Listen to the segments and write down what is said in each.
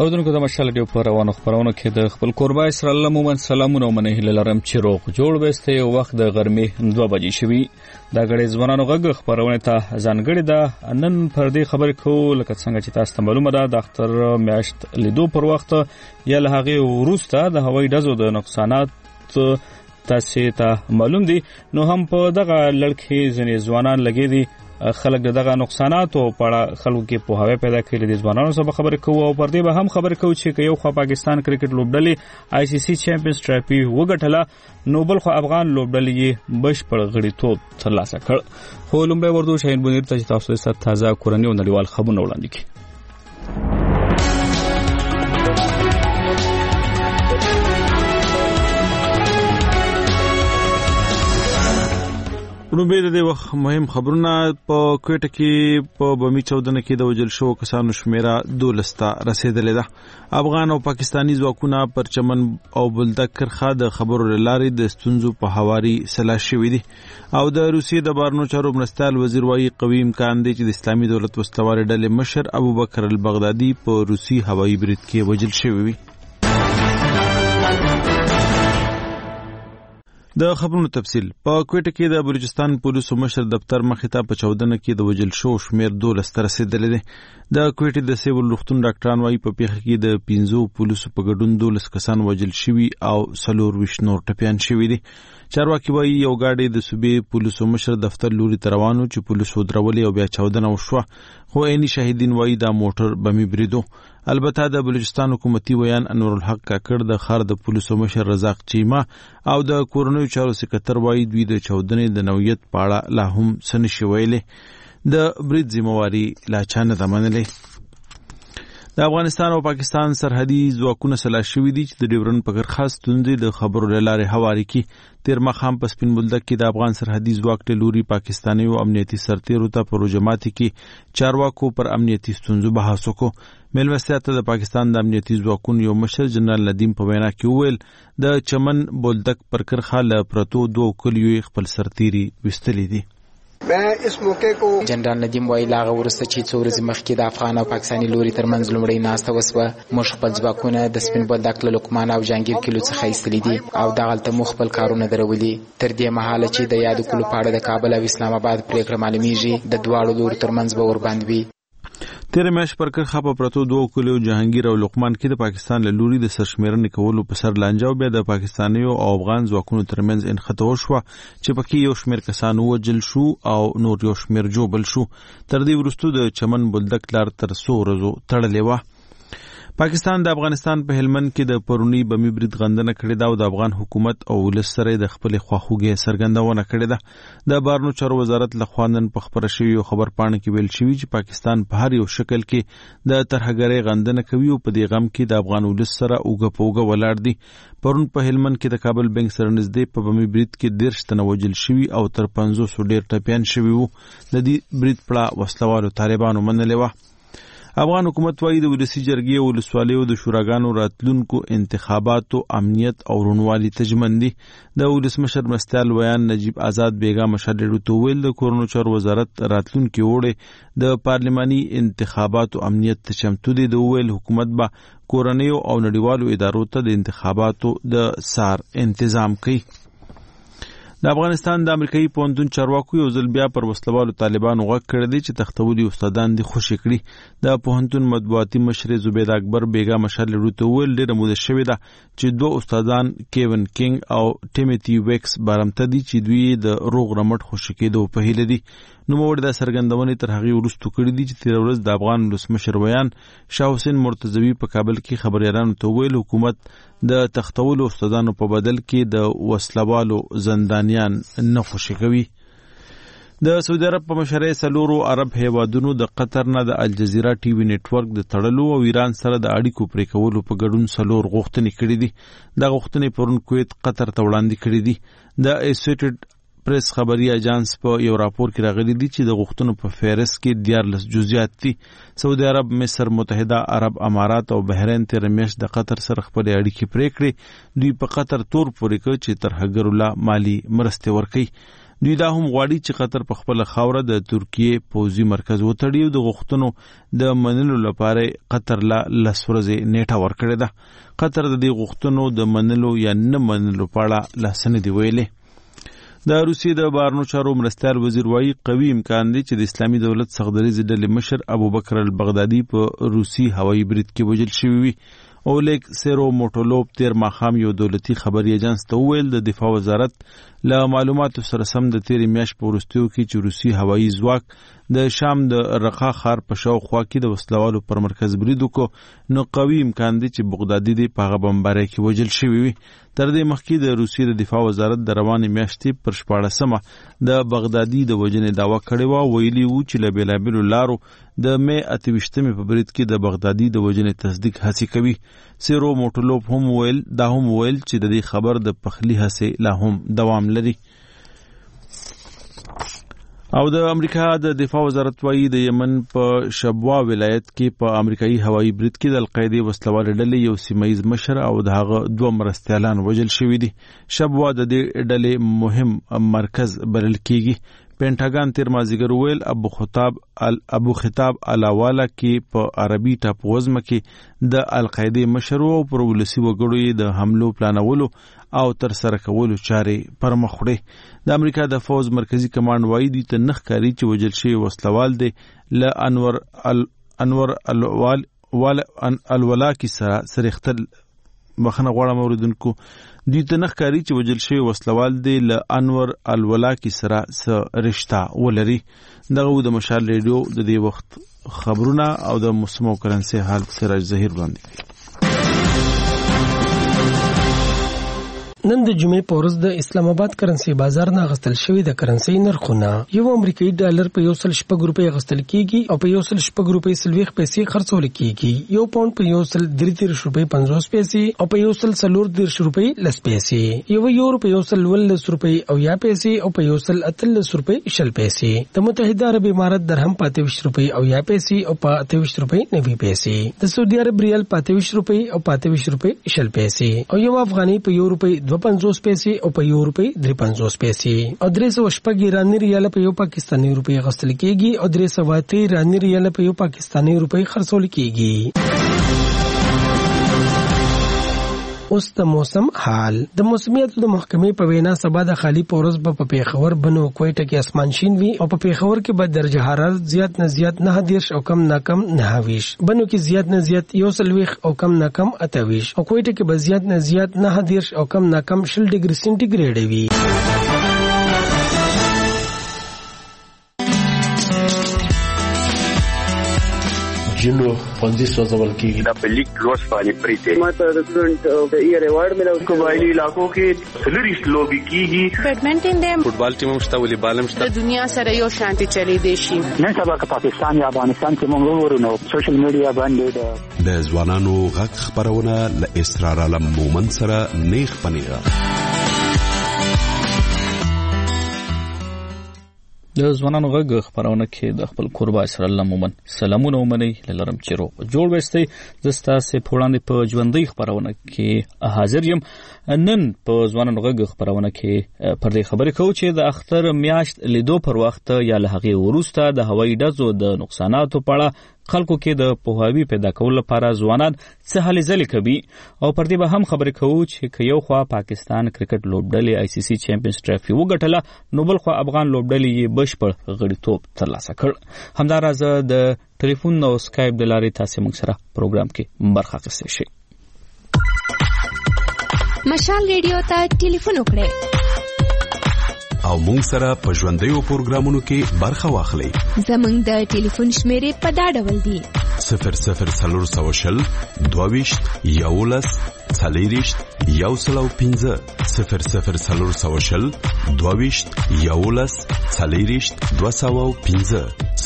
اودونکو د مشال ډیو پر روانو خبرونو کې د خپل قربا اسرائیل عموما سلامونه منه هله لرم چې روغ جوړ وسته یو وخت د غرمې 2 بجې شوي دا غړي ځوانانو غږ خبرونه ته ځانګړي ده نن پر دې خبرې کو لکه څنګه چې تاسو ته معلومه ده د اختر میاشت لیدو پر وخت یا له هغه وروسته د هوایي ډزو د نقصانات تاسو ته معلوم دي نو هم په دغه لړکې ځنې ځوانان لګي دي خلک دغه نقصانات او په خلکو کې په هوا پیدا کړي د ځوانانو سره خبرې کوو او پر دې به هم خبرې کوو چې یو خو پاکستان کرکټ لوبډلې آی سی سی چیمپیونز ټرافي وګټله نو بل خو افغان لوبډلې بشپړ غړیتوب ترلاسه کړ خو لومبه وردو شاهین بنیر ته تاسو ته تازه کورنۍ او نړیوال خبرونه وړاندې کړي روبې د وخت مهم خبرونه په کوټه کې په بمی 14 کې د وجل شو کسانو شمیره 12 ته رسیدلې ده افغان او پاکستانی ځواکونه پر چمن او بلدک کرخه د خبرو لاري د ستونزو په حواري سلا شوې دي او د روسیې د بارنو چارو مرستال وزیر وايي قوي امکان دی چې د اسلامي دولت وسلوال ډلې مشر ابوبکر البغدادي په روسي هوایي برید کې وجل شوی وي د خبرونو تفصیل په کوټه کې د بلوچستان پولیسو مشر دفتر مخې ته په 14 کې د وجل شو شمیر 12 تر رسیدلې ده د کوټه د سیول روغتون ډاکټران وايي په پیښه کې د 15 پولیسو په ګډون 12 کسان وجل شوي او 24 نور ټپيان شوي دي چارواکي وايي یو گاډي د صوبې پولیسو مشر دفتر لوري تروانو چې پولیسو درولې او بیا 14 وشوه خو عیني شاهدین وايي دا موټر بمی بریدو البته د بلوچستان حکومتي ویان انور الحق کاکړ د خار د پولیسو مشر رزاق چیما او د کورنیو چارو سکرټر وايي دوی د 14 د نوعیت پاړه لا هم سن شویلې د برید ذمہواری لا چانه دمنلې د افغانستان او پاکستان سرحدي ځواکونه سلا شوي دي چې د ډیورن په کرخه ستوندې د خبرو لارې حواري کې تیر مخام په سپین بولدک کې د افغان سرحدي ځواک ته لوري پاکستاني او امنیتي سرتیرو ته پروژماتي کې چارواکو پر امنیتي ستونزو بحث وکړو ملوستیا ته د پاکستان د امنیتي ځواکونو یو مشر جنرال ندیم په وینا کې وویل د چمن بولدک پر کرخه ل پرتو 2 کلیو خپل سرتیري وستلې دي جنرال ندیم وایي لاغه ورسته چې څو ورځې مخکې د افغان او پاکستاني لوري ترمنځ لومړی ناسته وسوه موږ خپل ځواکونه د سپین بولدک له لقمان او جانګیر کلو څخه ایستلي دي او دغلته موږ خپل کارونه درولي تر دې مهاله چې د یاد کلو په اړه د کابل او اسلام آباد پریکړه معلومیږي د دواړو لوري ترمنځ به ورباندې وي تیر میاش پر کرخه په پرتو 2 کلیو جهانگیر او لقمان کې د پاکستان له لوري د سرشمیرنې کولو په سر لانجاو بیا د پاکستانیو او افغان ځواکونو ترمنځ انخته وشوه چې پکې یو شمیر کسان وجل شو او نور یو شمیر جوبل شو تر دې وروسته د چمن بولدک لار تر 100 ورځو تړلې و پاکستان د افغانستان په هلمند کې د پرونی بمی برید غندنه کړې ده او د افغان حکومت او ولس سره د خپل خواخوږي څرګندونه کړې ده د بارنو چارو وزارت لخوا نن په خبره شوی خبر پاڼه کې ویل شوی چې پاکستان په هر یو شکل کې د ترهګرۍ غندنه کوي او په دې غم کې د افغان ولس سره اوګه پوګه ولاړ دي پرون په هلمند کې د کابل بنک سره نږدې په بمی برید کې 10 تنه وجل شوی او تر 500 ډیر ټپيان شوی وو د دې برید پړه وسلوالو طالبانو منلې و افغان حکومت وايي د ولسی جرګې او ولسوالیو د شوراګانو راتلونکو انتخاباتو امنیت او رونوالي تضمین دي د ولسمشر مستال ویان نجیب آزاد بیگا مشاډړو تو ویل د کورونو چارو وزارت راتلونکو وړي د پارلماني انتخاباتو امنیت ته چمتو دي د ویل حکومت با کورنیو او نړیوالو ادارو ته د انتخاباتو د سار تنظیم کوي د افغانستان د امریکایي پوهنتون چارواکو یو ځل بیا پر وسلوالو طالبانو غږ کړی دی چې تختولي استادان دي خوشي کړي د پوهنتون مطبوعاتي مشر زبید اکبر بیگا مشال روته ویل ډېر موده شوې ده چې 2 استادان کیون کینګ او ټیموتی ویکس بارمته دي چې دوی د روغ رمټ خوشي کېدو په هیله دي نو موږ د سرګندونې تر هغه ورستو کړی دي چې تیر ورځ د افغان ولسمشر ویان شاه حسین مرتضوی په کابل کې خبريالانو ته ویل حکومت د تختولو استادانو په بدل کې د وسلوالو زندانیان نه خوشي کوي د سعودي عرب په مشرۍ سلورو عرب هیوادونو د قطر نه د الجزیره ټي وي نتورک د تړلو او ایران سره د اړیکو پرې کولو په ګډون سلور غوښتنې کړې دي د غوښتنې پرون کویت قطر ته وړاندې کړې دي د ایسوسییټډ پریس خبري اجانس په یو راپور کې راغلي دي چې د غوښتنو په فهرست کې 14 جزئیات دي سعودي عرب مصر متحده عرب امارات او بحرین تر میاشت د قطر سره خپل اړیکې پرې کړې دوی په قطر تور پورې کوي چې ترهګر الله مالی مرسته ورکړي دوی دا هم غواړي چې قطر په خپل خاوره د ترکیه پوځي مرکز وتړي او د غوښتنو د منلو لپاره قطر لا 10 ورځې نیټه ورکړې ده. قطر د دې غوښتنو د منلو یا نه منلو په اړه لاسنه دی ویلي. د روسیې د بهرنیو چارو مرستیال وزیر وايي قوي امکان دی چې د اسلامي دولت سغدریز ډلې مشر ابوبکر البغدادي په روسي هوایي برید کې وژل شوی وي. اولیګ سیروموټولوف تیر ماښام یو دولتي خبري ایجنس ته وویل د دفاع وزارت له معلوماتو سره سم د تیرې میاشتې په وروستیو کې چې روسي هوایي ځواک د شام د رقا ښار په شاوخوا کې د وسلوالو پر مرکز برید وکړو نو قوي امکان دی چې بغدادي دې په هغه بمبارۍ کې وژل شوی وي. تر دې مخکې د روسیې د دفاع وزارت د روانې میاشتې پر 14مه د بغدادي د وژنې دعوه کړې وه. ویلي وو چې له بېلابېلو لارو د مې 28 په برید کې د بغدادي د وژنې تصدیق هڅې کوي. سیرو موټولوف هم ویل چې د دې خبر د پخلي هڅې لا هم دوام لري. او د امریکا د دفاع وزارت وايي د یمن په شبوا ولایت کې په امریکایي هوایي برید کې د القاعده وسلوال ډلې یو سیمایي مشر او د هغه 2 مرستیالان وژل شوي دي. شبوا د دې ډلې مهم مرکز بلل کیږي. پینټاګان تیر مازیګر ویل ابو خطاب علاواله کې په عربي ټاپووزمه کې د القاعده مشر او پر ولسی وګړو د حملو پلانولو او تر سره کولو چارې پر مخ وړي. د امریکا د فوز مرکزی کمانډ وایي د تنخ کاری چې وجل شي وسلوال دی ل انور الولا کی سره اختل مخنه غواړم اوریدونکو دوی ته نخکاری چې وجل شوی وسلوال دی له انور الولا کی سره س رشتہ ولري. دغه د مشال ریډیو د دې وخت خبرونه او د موسم او کرنسي حال سراج ظهیر وړاندې. نن د جمعې په ورځ د اسلام آباد کرنسي بازار نه غستل شوی د کرنسي نرخونه یو امریکایي ډالر په 1.6 روپۍ غستل کیږي او په 1.6 روپۍ سلويخ پیسې خرڅول کیږي. یو پاوند په 1.33 روپۍ 50 پیسې او په 1.34 روپۍ 10 پیسې. یو یورو په 1.10 روپۍ او یا پیسې او په 1.18 روپۍ 10 پیسې. د متحده عرب امارات درهم په 28 روپۍ او یا پیسې او په 28 روپۍ 90 پیسې. د سعودي عرب ریال په 28 روپۍ او په 28 روپۍ 10 پیسې او یو افغاني په 1 روپۍ 2.50 پیسې او په 1 روپۍ 3.50 پیسې. او 300 ایرانی ریال په 1 پاکستاني روپۍ غستل کیږي او 300 ایرانی ریال په 1 پاکستاني روپۍ خرڅول کیږي. اوس د موسم حال. د موسمیت د محکمې په وینا سبا د خالی پورز په پیښور بنو کوټه کې اسمان شین وي او په پیښور کې به درجه حرارت زیات نه زیات 9 او کم نه کم 29. بنو کې زیات نه زیات 1 او کم نه کم 28 او کوټه کې به زیات نه زیات 9 او کم نه کم 0 ډیګري سنټیګریډ وي. جنو فندي سوزول کیږي د پلیک لوس باندې پریته ماته د سټوډنټ د ایئر ایوارډ ملو قبایلی علاقو کې سلریست لوبي کیږي. بیډمنټن د فوټبال ټیم مشته ولې بالم شته. د دنیا سره یو شانتي چلی دی شي. نن سبا که پاکستان یا افغانستان کې موږ ورونو سوشل میډیا باندې د ځوانانو غږ خبرونه ل اسرار علم مومن سره نیخ پنیغه. د ځوانانو غږ خبرونه کې د خپل قربا اسرار الله مومن سلامونه ومني لرم چې روغ جوړ وستي زستا سه پوړاندې په ژوندۍ خبرونه کې حاضر یم. نن په ځوانانو غږ خبرونه کې پر دې خبرې کوو چې د اختر میاشت لیدو پر وخت یا له هغه وروسته د هوایي ډزو د نقصاناتو په اړه خلکو کې د پوهاوی پیدا کولو لپاره ځوانان څه هلې ځلې کوي او پر دې به هم خبرې کوو چې یو خوا پاکستان کرکټ لوبډلې آی سی سی چیمپیونز ټرافي وګټله نو بل خوا افغان لوبډلې یې بشپړ غړیتوب ترلاسه کړ. همداراز د ټلیفون او اسکایپ د لارې تاسو موږ سره پروګرام کې برخه اخیستئ شئ. مشال ریډیو ته ټلیفون وکړئ او مونږ سره په ژوندیو پروګرامونو کې برخه واخلئ. زمونږ د ټلیفون شمیرې په دا ډول دي: 00 22 11 40 105 00 22 11 40 205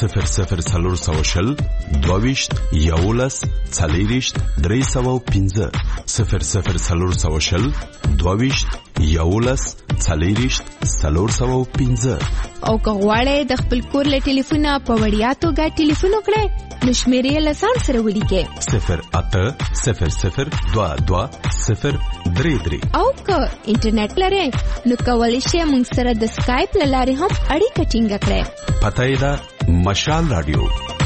00 22 11 40 305 00 22 11 4015 او که غواړئ د خپل کور له ټلیفونه په وړیا توګه ټلیفون وکړئ نو شمیرې له ځان سره ولیکئ 08002203 او که انټرنیټ لرئ نو کولی شئ موږ سره د سکایپ له لارې هم اړیکه ټینګه کړئ. پته یې ده مشال رادیو.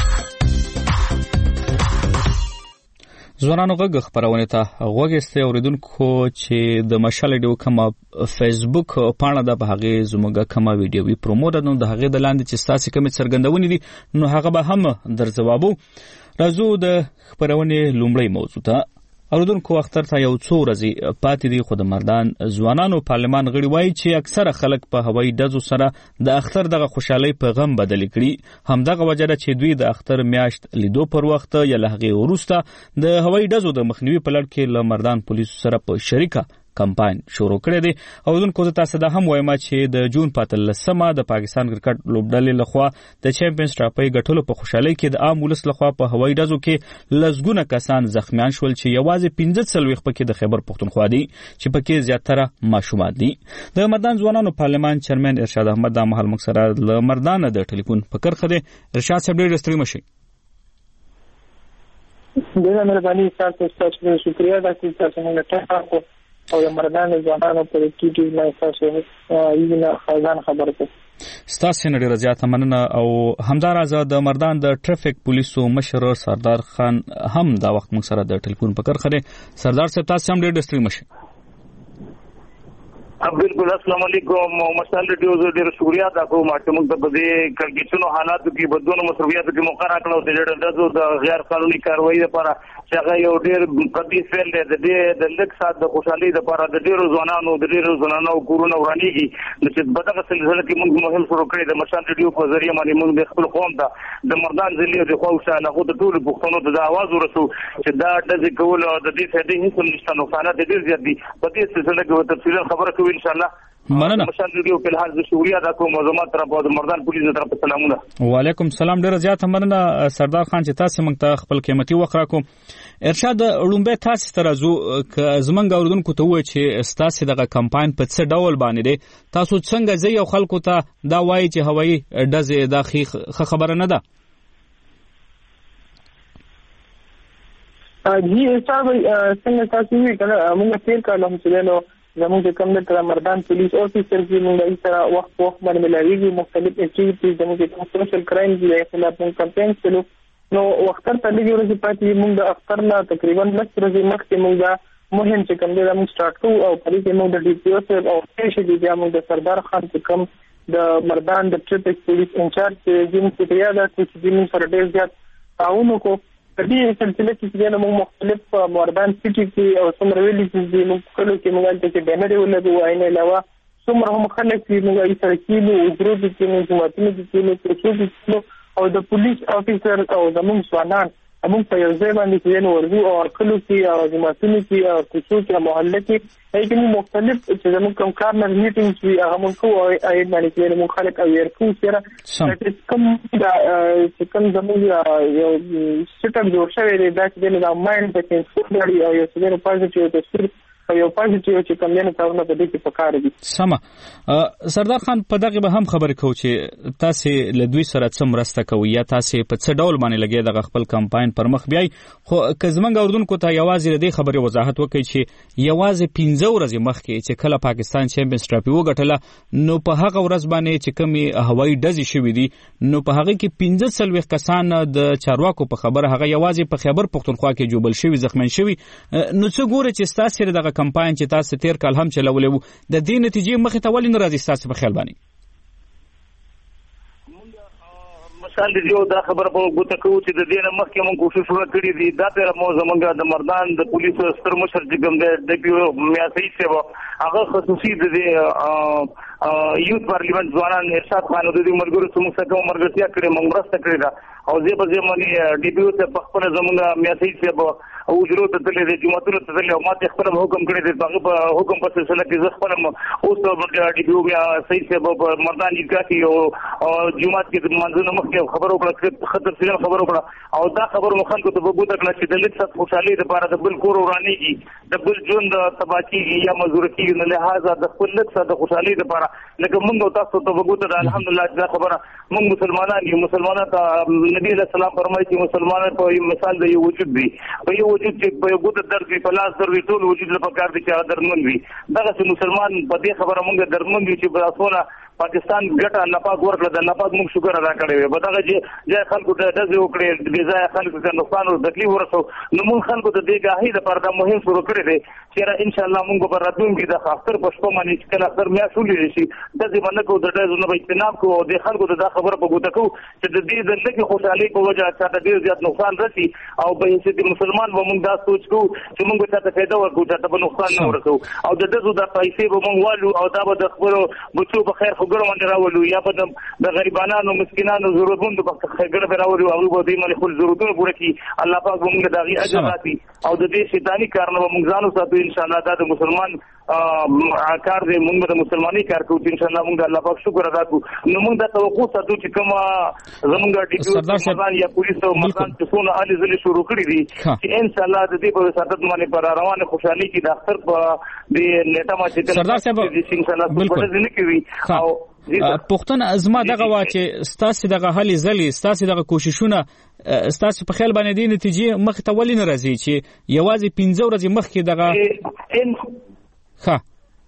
ځوانانو غږ خپرونه ته غوږ ایسته اوریدونکو چې د مشال رادیو کومه فیسبوک پاڼه ده په هغه زموږ کومه ویډیوي پرومو ده نو د هغه د لاندې چې تاسو کومه څرګندونې دي نو هغه به هم در جوابو. راځو د خپرونه لومړی موضوع ته. اوریدونکو اختر ته یو څو ورځې پاتې دي خو د مردان ځوانانو پارلمان غړي وایي چې اکثره خلک په هوایي ډزو سره د اختر دغه خوشحالي په غم بدل کړي. همدغه وجه ده چې دوی د اختر میاشت لیدو پر وخت یا له هغې وروسته د هوایي ډزو د مخنیوي په لړ کې له مردان پولیسو سره په شریکه کمپاین شروع کړی دی. اوریدونکو زه تاسو ته هم وایم چې د جون 15 د پاکستان کرکټ لوبډلې لخوا د چیمپیونز ټرافي ګټلو په خوشحالۍ کې د عام ولس لخوا په هوایي ډزو کې لسګونه کسان زخمیان شول چې یوازې 15 پکې د خیبر پښتونخوا دي چې پکې زیاتره ماشومان دي. د مردان ځوانانو پارلمان چیرمن ارشاد احمد د مهال مکسره له مردان د ټلیفون په کرخه دی. ارشاد صاحب ډېر ستړي مشي. ډېره مهرباني تاسو ته شکریہ دا چې تاسو موږ ته او د مردان ځوانانو په کېټي نه تاسو یې خزان خبر کړ. ستاسو نه ډېر زیاته مننه. او همدارازه د مردان د ټریفیک پولیسو مشر سردار خان هم دا وخت موږ سره د ټلیفون په کرخه دی. سردار صاحب تاسو هم ډېر ستړي مشي. بالکل السلام علیکم. مشال رادیو زه ډېر شکریہ ادا کوم چې موږ ته په دې کړکېچونو حالاتو کې بدلون مصروفیاتو کې موقع راکړو چې د غیر قانوني کاروایي لپاره چې هغه یو ډېر قدي فعل دی. د لږ ساعت د خوشحالۍ لپاره د ډېرو ځوانانو کورونه ورانېږي چې په دغه سلسله کې موږ مهم شروع کړی د مشال رادیو په ذریعه باندې موږ د خپل قوم ته د مردان ضلع د خواوشا هغو د ټولو پښتنو ته د اواز ورسو چې دا ډزې کول او د دې فایدې هېڅ هم نشته، نقصانات ډېر زیات دي. په دې سلسله کې تفصیلا خبره کوو ان شاء الله. مننه. مشال رادیو په الحال د شکریہ ادا کوم او زما طرف او د مردان پولیسو طرف سلامونه. وعلیکم سلام. ډېر زیات مننه سردار خان چې تاسو موږ ته خپل قیمتي وخت راکو. ارشاد لومبه تاسو ته راځو ک زمونږ اوردونکو ته وایي چې تاسو دغه کمپاین په څه ډول باندې دی، تاسو څنګه ځي او خلکو ته دا وایي چې هوایي ډزې د خبره نه ده؟ جی صاحب څنګه تاسو وی کنه موږ تیر کالم چې نو زموږ کوم د مردان پولیس افیسر چې موږ یې سره وخت باندې ملاویږي مختلف اکټیویټیز زموږ د سوشل کرایم دی خلاف موږ کمپاین کړو. نو وختر ته لږ ورځې پاتې موږ د اختر نه تقریبا 10 ورځې مخکې موږ دا مهم چې کوم دی موږ سٹارټ کوو او په دې کې موږ د ډي پی او سره او چې بیا موږ د سردار خان چې کوم د مردان د ټریفیک پولیس انچارج چې موږ ته یاد راځي چې موږ سره ډېر زیات تعاون وکړو. په دې سلسله کې چې موږ مختلف مردان سټي کې او څومره ویلي چې موږ کله کې موږ ته بینر ولګو عین علاوه څومره هم خلک چې موږ یې سره کېلو او ګروپ کې موږ جماعتونه کې او د پولیس افیسر او زموږ ځوانان موږ په یو ځای باندې چې ورغو او کلو کې او جماعتونه کې او کوڅو کې محله کې هیڅ مختلف چې زموږ کوم کارنر میټینګ چې هغه موږ کوو او اې باندې چې موږ خلک او ورکو سره چې کوم زموږ یو سیټم جوړ شوی دی دا چې د مایند په کې څه او یو څه پوزټیو تصویر یو پوزټیو چې کوم نه کارونه په دې کې پکار دي. سمه. سردار خان په دغه به هم خبرې کوو چې تاسو له دوی سره څه مرسته کوي یا تاسو په څه ډول باندې لګي د خپل کمپاین پر مخ بیاي. خو که زمونږ اوردونکو ته یوازې د خبرې وضاحت وکړي چې یوازې 15 ورځې مخکې چې کله پاکستان چیمپیونز ټرافي وګټله نو په هغه ورځ باندې چې کومي هوایي ډزې شوې دي نو په هغه کې 15 کسان د چارواکو په خبره هغه یوازې په خیبر پښتونخوا کې جوبل شوی زخمین شوی. نو څه ګوره چې تاسو دغه کمپاین چې تاسو تیر کال هم چلولې وو د دې نتیجې مخې ته ولې نه راځي تاسو په خیال باندې؟ مشال رادیو دا خبره په ګوته کوو چې د دې نه مخکې موږ کوشش وکړی دی دا تر مو زمونږ د مردان د پولیسو ستر مشر چې کوم د پی او میاسي سیوا هغه خصوصي د یوث پارلیمنت ځوانان ارشاد خان د دې مرګرو څخه کوم مرګتیا کړې موږ مرسته کړې دا او زه به باندې ډي پی او ته په خپل زمونږ میاسي سیوا او جوړ ته تللې د جمعتونو ته تللې او ماته خپل حکم کړی دی هغه په حکم په سلسله کې زه خپل اوس د ډي پی او میاسي سیوا په مردان کې او جمعات کې منځونه مخکې خبرو کړه خطر سره خبرو کړه او دا خبرو خلکو ته وګورئ چې د لیک څخه خوشحالي لپاره د بل کور ورانیږي د بل ژوند تباکیږي یا مزورتي نه لہذا د خپل لیک څخه د خوشحالي لپاره لکه موږ تاسو ته وګورئ الحمدلله دا خبره موږ مسلمانان یو مسلمانان ته نبی علیہ السلام فرمایي چې مسلمانان په مثال د یو وجود دی په یو وجود چې په یو ګوت درد وي په لاس درد وي ټول وجود لپاره کار دي چې درمن وي دغه مسلمان په دې خبره موږ درمن وي چې باسونه پاکستان ګټه الله پاک ورکړه د الله پاک موږ شکر ادا کړی په دغه چې خلکو ته د وکړي د ځای خلکو ته نقصان او تکلیف ورسو نو موږ خلکو ته د غاهي د پردا مهم شروع کړی دی چې ان شاء الله موږ په راتلونکي د خاطر پښتو باندې چې کله اکثر میا شولې شي د دې باندې کو د دې زونه اجتناب کو د خلکو ته دا خبره په ګوته کو چې د دې د لکه خوشحالي په وجه چې د ډیر زیات نقصان رسي او به چې مسلمان و موږ دا سوچ کو چې موږ ته فائدہ ورکو چې ته نقصان نه ورسو او د دې د پیسې به موږ والو او دا به د خپل بچو په خیر خو ګرو باندې راولو یا په د غریبانو مسکینانو ضرورتونو په خیر به راولو او به دې باندې خپل ضرورتونه پوره کړي الله پاک موږ د هغه اجر راکړي او د دې شیطانی کارونه موږ ځانو ساتو ان شاء الله دا د مسلمان کار دې موږ د مسلمانۍ کار کوو ان شاء الله موږ الله پاک شکر ادا کوو نو موږ د توقع ساتو چې کومه زموږ ډیپیوټي یا پولیس او مکان څونه علي زلي شروع کړی دي چې ان شاء الله د دې په وساتت باندې پر روانه خوشحالي کې د اختر په دې نیټه ما چې سردار صاحب ان شاء الله په دې کې وي او پښتون ازما دغه وا چې ستاسو دغه حل زلي ستاسو دغه کوششونه ستاسو په خیال باندې د نتیجې مخ ته ولې نه راځي چې یوازې 15 ورځې مخکې دغه ها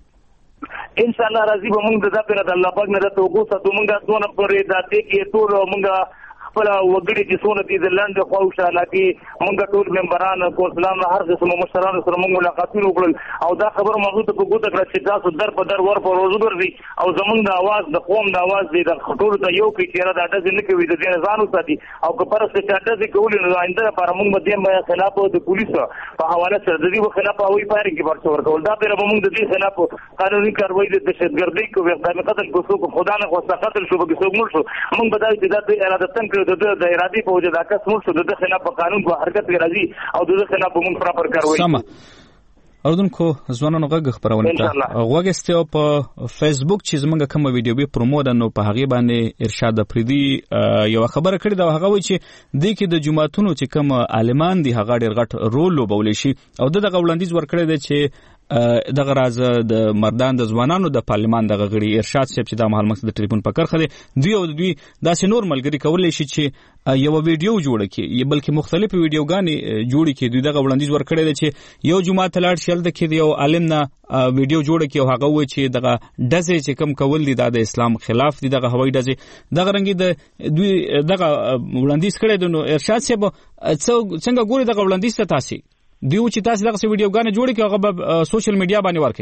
ان شاء الله راځي به موږ د ځپره د الله پاک نه د توګو ساتو موږ دونه پرې د دې کې ټول موږ خپل وګړي چې څونه دي د لاندې خوشاله کې موږ ټول ممبران کونسلان هر قسم مشرانو سره موږ ملاقاتونه وکړل او دا خبره موږ ته په ګوته کړه چې تاسو در په در ور په روزو ګرځي او زمونږ د आवाज د قوم د आवाज دی د خطور ته یو کې چیرې د اډه نه کوي د دې ځانو ساتي او که پر څه چاته دي کولې نو آینده لپاره موږ به دې خلاف د پولیسو په حواله سره د دې خلاف او پاره کې ورڅ ورکول دا به موږ د دې خلاف قانوني کاروایی د دهشتګردۍ کوي د قتل کو څوک خدا نه خو قتل شو به څوک مړ شو موږ به دا د اراده تن کړو د ارادي په وجه دا کس مړ شو د خلاف قانون په حرکت کې راځي او د خلاف موږ پراپر کاروایی سم اردوونکو ځوانانو غږ خبرونه ته غوږستیو په فیسبوک چې زمونږ کوم ویډیو به پروموټ نو په هغه باندې ارشاد افریدي یو خبره کړې دا هغه وی چې د کې د جماعتونو چې کوم عالمان دي هغه ډېر غټ رول لوبول شي او دغه وړاندیز ورکړی دی چې دغه راز د مردان د ځوانانو د پارلمان دغه غړي ارشاد صاحب چې د محل مقصد ټلیفون په کرخه دي دوی داسې نور ملګری کولای شي چې یو ویډیو جوړ کړي بلکې مختلف ویډیوګانې جوړ کړي دوی دغه وړاندیز ورکړی دی چې یو جماعت لاړ شل د کې یو عالم نه ویډیو جوړ کړي او هغه وایي چې دغه دزې چې کم کول دي د اسلام خلاف دي دغه هوایي دزې دغه رنګي د دوی دغه وړاندیز کړی دی نو ارشاد صاحب څنګه ګوري دغه وړاندیز ته تاسو دیو چې تاسو دغه ویډیوګانې جوړ کړئ هغه په سوشل میډیا باندې ورکړئ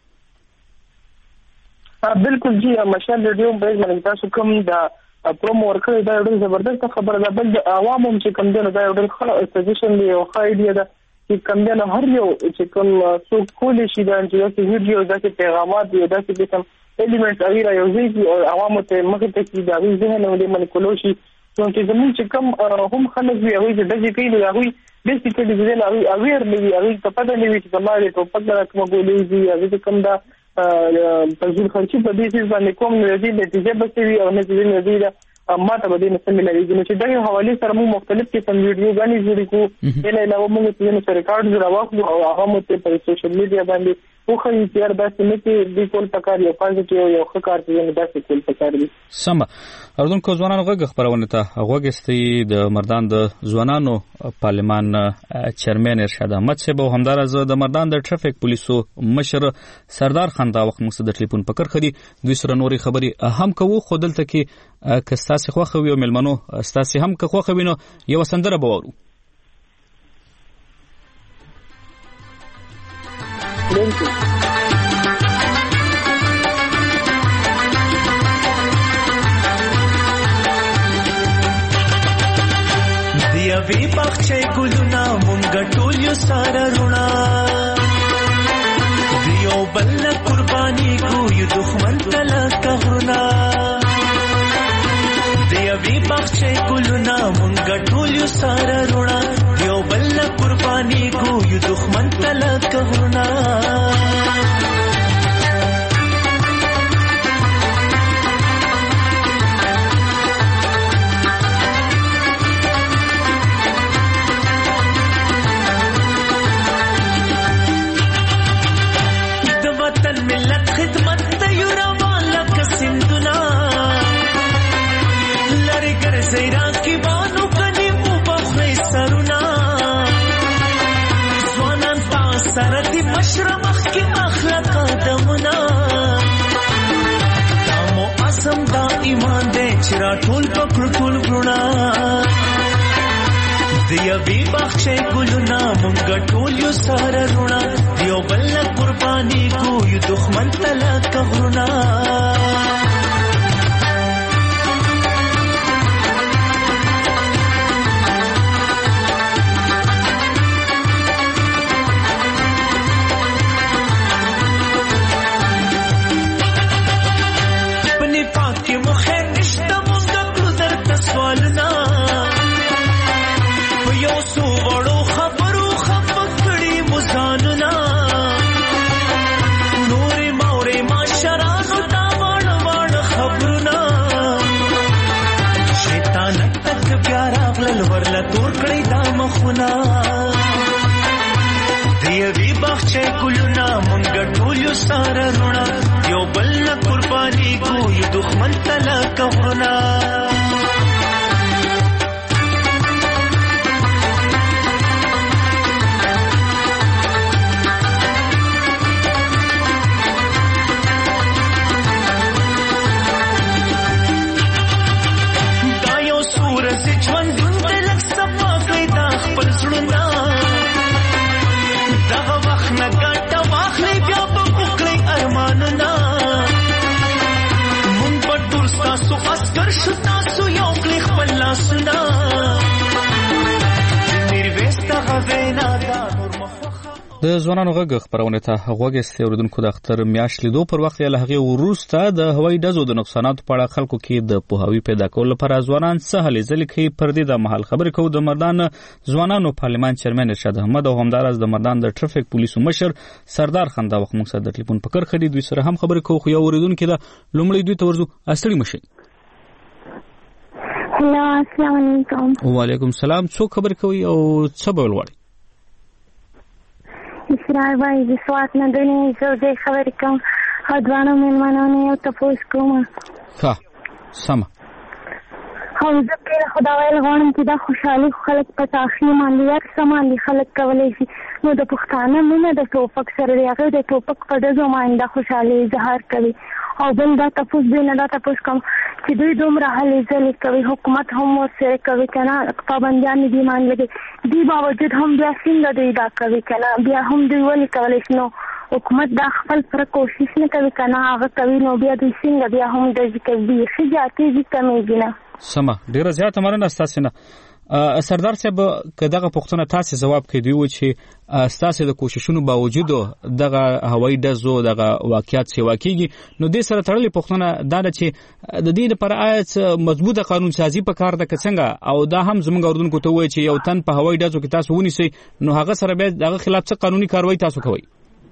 بالکل جی مشال ریډیو په باندې تاسو کوم دا پرومو ورکړی دا ډېر زبردست خبره ده بل د عوامو چې کوم دی دا ډېر ښه سجیشن دی او ښه ایډیا ده چې کوم دی هر یو چې کوم څوک کولی شي دا چې ویډیو دا پیغامات دی دا چې کوم الیمنټ اویرا یو ځای او عوامو ته مخ ته کې دا وی ذهن باندې منیپولوشي چې زموږ چې کوم هم خلک وي هغه د دې کې هغه بیسیکلی د دې اویر نه وي هغه په پدې نه وي چې زموږ په پدې کوم ګولې دي هغه کوم دا تجربه خرچي په دې څه باندې کوم نه دي نتیجه به وي او نتیجه نه دي ما ته به نه سملري چې دغه حواله سره موږ مختلف قسم ویډیو غانې جوړ کوو بل علاوه موږ چې ریکارډ جوړ واخلو او هغه مو ته په سوشل میډیا باندې خو خې تیار داسې نه کې د کول پکار یو پازیټیو یو ښه کار چې داسې کول پکار دي سم اردوونکو ځوانانو غږ خبرونه ته غوږستي د مردان د ځوانانو پارلمان چیرمن ارشاد احمد صاحب او همدارز د مردان د ټرافیک پولیسو مشر سردار خان دا وخت مقصد ټلیفون پکړ خدي دوی سره نوري خبري هم کوو خو دلته کې کستاسي خوخه وي او ملمنو استاسي هم که خوخه وینو یو سندره بوورو دیوی بخچه گلونا مونگا ټول یو سارا رونا دیو بل قربانی کو یو دښمن تلا کغرنا دیوی بخچه گلونا مونگا ټول یو سارا رونا دیو بل قربانی کو یو دښمن تلا کغرنا ملت خدمت ته یو روان لکه سیندونه لرې ګرځئ راکبانو کني اوبه خورئ سرونه ځوانان تا سره دي مشره مخکې اخله قدمونه دا مو عزم دا ایمان دی چې راټول پکړو ټول وروڼه د یوې باغچې ګلونه مونږ ټول یو سره روڼه یو بل نه قرباني کو یو دښمن ته لکه غرونه دیوی باغچې ګلونه مونږ ټول یو سره روڼه یو بل نه قرباني کو یو دښمن ته لکه غرونه دا یو سورج ژوندون دی لږ صفا کړئ دا خپل زړونه دغه وخت نه ګټه واخلئ بیا به وکړئ ارمانونه مونږ به ټول ستاسو عسکر شو تاسو یو کړئ خپل لاسونه میرویس دغه وینا دا نور د ځوانانو غږ خپرونې ته غوږ ایستی اورېدونکو د اختر میاشت لیدو پر وخت له هغې وروسته د هوایي ډزو د نقصاناتو په اړه خلکو کې د پوهاوي پیدا کولو لپاره ځوانان څه هلې ځلې کوي. پر دې د مهال خبرې کوو د مردان ځوانانو پارلمان چیرمن ارشاد احمد او همداراز د مردان د ټرافیک پولیسو مشر سردار خان دا وخت موږ سره د ټلیفون په کرښه دي. دوی سره هم خبرې کوو خو یو اورېدونکي ده لومړی دوی ته ورځو. ستړي مه شئ. هلو السلام علیکم. وعلیکم السلام. څوک خبرې کوي او څه به ولغواړئ؟ اسرار بھائی د سوات نه دني زه خبرې کوم او دوانو مېلمانو یو تپوس کوم. ښه سمه. او زه پرې خدا ویل غواړم چې دا خوشحالي خلک په تاخیر مالیات سماندي خلک کولی شي. نو د پښتانه مینه د ټوپک سره دی هغه د ټوپک په ډزو باندې د خوشحالي اظهار کوي. او بل دا تپوس دوی نه دا تپوس کوم چې دوی دومره هلې ځلې کوي حکومت هم ورسره کوي که نه پابندیان دي باندې لګي دې باوجود هم بیا څنګه دوی دا کوي که نه بیا هم دوی ولې کولی شي. نو حکومت دا خپل سره کوشش نه کوي که نه هغه کوي نو بیا دوی څنګه بیا هم ډزې کوي بیخي زیاتېږي کمېږي نه. سمه ډېره زیاته مننه ستاسې نه. سردار صاحب که دغه پوښتنه تاسې ځواب کوي دوی و چې ستاسې د کوششونو باوجود دغه هوایي ډزو دغه واقعیت سیوا کېږي نو دې سره تړلې پوښتنه دا ده چې د دې لپاره آیا مضبوطه قانون سازي په کار ده که څنګه او دا هم زموږ اورېدونکو ته ووایي چې یو تن په هوایي ډزو کې تاسو ونیسئ نو هغه سره بیا د هغه خلاف څه قانوني کاروایي تاسو کوئ؟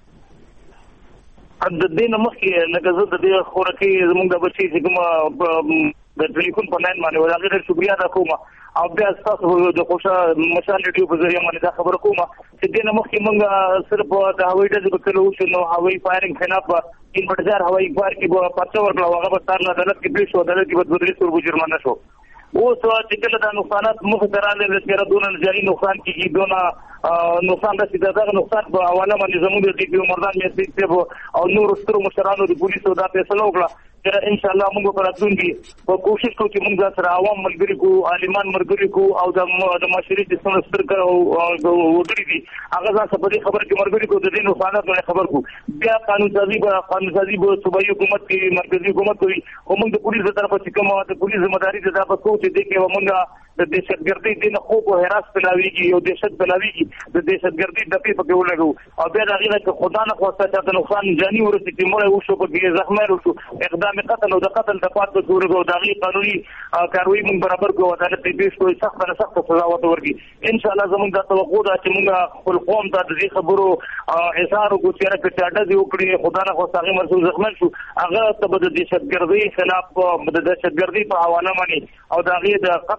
د دې نه مخکې لکه زه د دې خوراکي زموږ د بچي چې کومه د ټلیفون په لاین باندې ول هغې ډېر شکریا ادا کوم او بیا ستاسو د خوشا مشال ریډیو په ذریعه باندې دا خبره کوم چې دې نه مخکې موږ صرف د هوایي ډزې په کلو وشو نو هوایي فایرنګ خلاف ان بټزار هوایي فایر کې به پرچه ورکړه او هغه به سار عدالت کې پیښ شو عدالت کې به 2 سوه جرمانه شو. اوس چې کله دا نقصانات مخ ته راغلي چې دونه جاري نقصان کېږي دونه نقصان رسي دغه نقصان په حواله باندې زموږ د ډي پی مردان میستي او نور سترو مشرانو د پولیسو دا فیصله وکړه چې ان شاء الله موږ په راتلونکي په کوشش کوو چې موږ سره عوام ملګري کو عالمان ملګري کو او د معاشري د ستر او وګړي دي هغه ځان په دې خبر کې ملګري کو د دې نقصانات باندې خبر کو بیا قانون سازي به صوبایي حکومت کې مرکزی حکومت کوي او موږ د پولیس طرفه چې کومه د پولیس ذمہداري ده په څو چې دې کې موږ د دهشتګردۍ د نه خوب او هراس پلاویږي او دهشت پلاویږي د دهشتګردۍ د په کې ولګو او بیا دا غیره چې خدا نه خواسته چې نقصان جاني ورسي چې موږ وشو په کې زخمه وشو اقدام قتل او د قتل د پات په صورت او د غي قانوني کاروي موږ برابر کوو عدالت دې پیښ کوي سخت نه سخت سزا ورکړي ان شاء الله زموږ د توقع ده چې موږ خپل قوم ته د دې خبرو اظهار وکړو چې راکټه دې وکړي خدا نه خواسته هغه مرسو زخمه شو هغه ته د دهشتګردۍ خلاف د دهشتګردۍ په حواله باندې او د غي د قتل د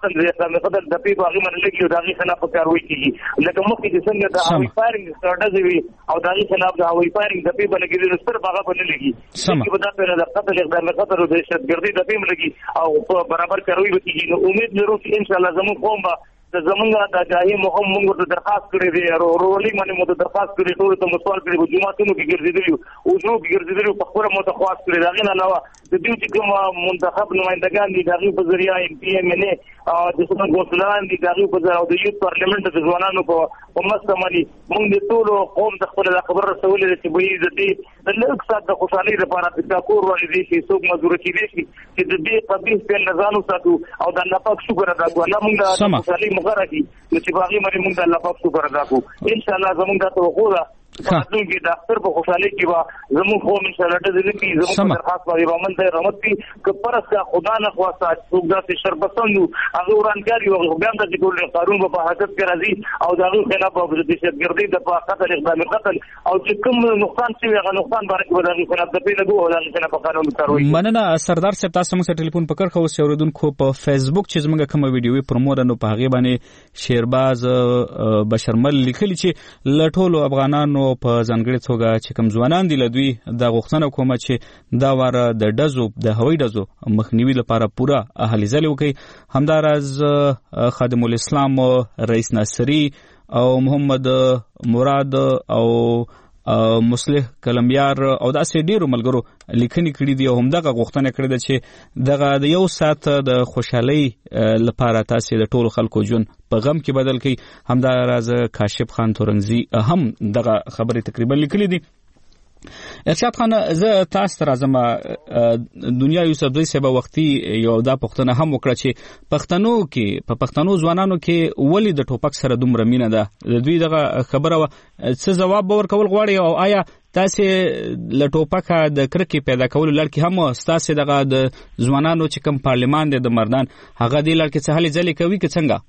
اقدام قدر د پی باغی من لګي او دغه خلاف کاروي کیږي لکه مخکې چې څنګه د هوایي فایرینګ سټارټ وي او دغه خلاف د هوایي فایرینګ د پی باندې د ستر باغه باندې لګي چې په دغه د قتل اقدام قدر او د دهشتګردي د پی لګي او برابر کاروي وکړي نو امید لرو چې ان شاء الله زموږ قوم به د زمونږه د جاهي مهم موږ ته درخواست کړی دی رولي باندې مو ته درخواست کړی ټول ته مسوال کړی په جماعتونو کې ګرځېدلی او جو کې ګرځېدلی په خبره مو ته خواست کړی دا غن علاوه د دې چې کوم منتخب نمائندگان دي دغه په ذریعہ ام پی ام ال ا د څنګه ګوسلان دي دغه په ذریعہ د یوت پارلیمنت د ځوانانو په مستمني موږ د ټول قوم د خپل خبره رسولې چې به دې د لږ سات د خوشحالي لپاره د تکور ولې دي چې څوک مزور کړي شي چې د دې په دې په نزانو ساتو او د الله پاک شکر ادا کوو الله موږ د خوشحالي مغره کی چې باغی باندې موږ د الله پاک شکر ادا کوو ان شاء الله زموږ د توقع ده پاتون کې د اختر په خوشحالي کې وا زموږ قوم ان شاء الله د دې کې زموږ درخواست باندې روان دی رحمت کې کپرس کا خدا نه خواسته څوک د شربسندو هغه ورانګاری او بیا د ټول قانون په حقیقت کې راځي او دغه خلاف د دهشتګردي د قتل اقدام قتل او چې کوم نقصان شي هغه نقصان باندې به دغه خلاف د پیلګو او دغه خلاف قانون کاروي مننه سردار صاحب تاسو موږ ټلیفون پکړ خو اوریدونکو په فیسبوک چې موږ کوم ویډیو پروموټ نو په هغه باندې شیرباز بشرمل لیکلی چې لټولو افغانانو په ځانګړي توګه چې کوم ځوانان دي لدوی د غوښتنه کومه چې دا واره د ډزو د هوایي ډزو مخنیوي لپاره پوره هلې ځلې وکړي همداراز خادم الاسلام رئیس ناصری او محمد مراد او مصلح کلمبیار او داسې ډیرو ملګرو لیکنې کړي دي او همدغه غوښتنه کړې ده چې دغه د یو ساعت د خوشحالۍ لپاره تاسو د ټولو خلکو ژوند په غم کې بدل کړئ همداراز کاشف خان تورنګزی هم دغه خبرې تقریبا لیکلې دي ارشاد خان زه تاسو ته راځم دنیا یوسفزی صاحب وختي یو دا پښتنه هم وکړه چې پښتنو کې په پښتنو ځوانانو کې ولی د ټوپک سره دومره مینه ده د دوی دغه خبره څه جواب ورکول غواړي او آیا تاسو له ټوپکه د کرکې پیدا کولو لړ کې هم تاسو دغه د ځوانانو چې کوم پارلمان دی د مردان هغه دی لړ کې څه هلې ځلې کوي که څنګه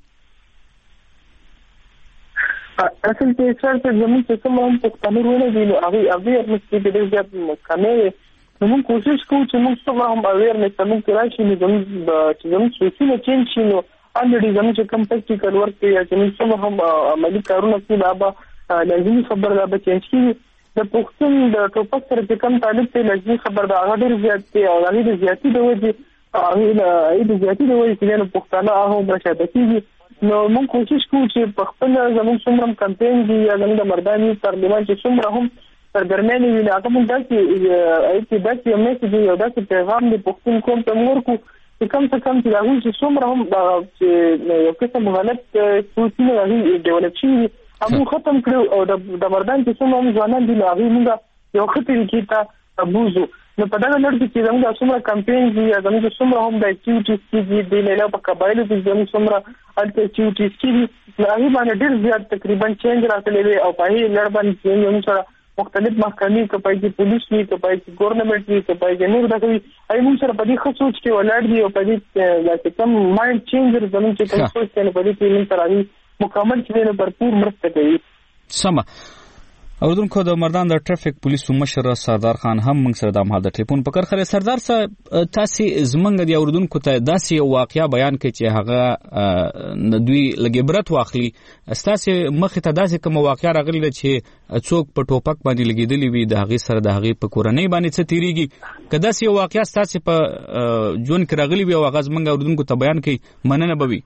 اصل کې څه زموږ چې کوم هم پښتانه ورونه دي نو هغه ورنسته د دې ځات کمه نو موږ کوشش کوو چې موږ څنګه هم اویرنس موږ کرای شي نو زموږ سوچونه چینج شي نو اندې زموږ کوم پریکټیکل ورک یا چې څنګه هم عملي کارونه کوي دا به لازمي خبر دا به چینج شي د پښتون د ټوپک سره چې کوم تعلق ته لازمي خبر دا هغه ډیر زیات دی او هغه د زیاتی د وجه هغه د زیاتی د وجه چې پښتانه هغه مشاهده کوي نو موږ کوشش کوو چې په خپل زموږ څومره کمپاین دی یا زموږ د مرداني پارلمان چې څومره هم سرګرمي وي هغه موږ داسې یو میسج یو داسې پیغام د پښتون قوم ته ورکو چې کم څه کم چې هغوی چې څومره هم چې یو قسم غلط سوچونه هغوی ډیولپ شوي هغه ختم کړو او د مردان چې څومره هم ځوانان دي نو هغوی موږ یو ښه طریقې ته بوزو نو په دغه لړ کې چې زموږ څومره کمپاین دي یا زموږ څومره هم د اکټیویټیز کېږي د لیلا په قبایلو کې زموږ څومره هلته اکټیویټیز کېږي نو هغې باندې ډېر زیات تقریبا چینج راتللی دی او په هغې لړ باندې زموږ سره مختلف محکمې که پای کې پولیس وي که پای کې ګورنمنټ وي که پای کې نور دغه وي هغې موږ سره په دې ښه سوچ کې ولاړ دي او په دې داسې کم مایند چینجر زموږ چې کوم سوچ دی نو په دې کې موږ سره هغې مکمل چې دی نو بھرپور مرسته کوي سمه اوردونکو د مردان د ټرافیک پولیسو مشر سردار خان هم موږ سره د مهال د ټلیفون پکړ خره سردار صاحب تاسو زمنګ دی اوردونکو ته داسې یو واقعیا بیان کړي چې هغه دوی لګبرت واخلي تاسو مخه ته داسې کوم واقعیا راغلی چې څوک په ټوپک باندې لګیدلی وي د هغه سره د هغه په کورنۍ باندې څه تیریږي کدا سې یو واقعیا تاسو په جون کې راغلی وي او هغه زمنګ اوردونکو ته بیان کړي مننه بوي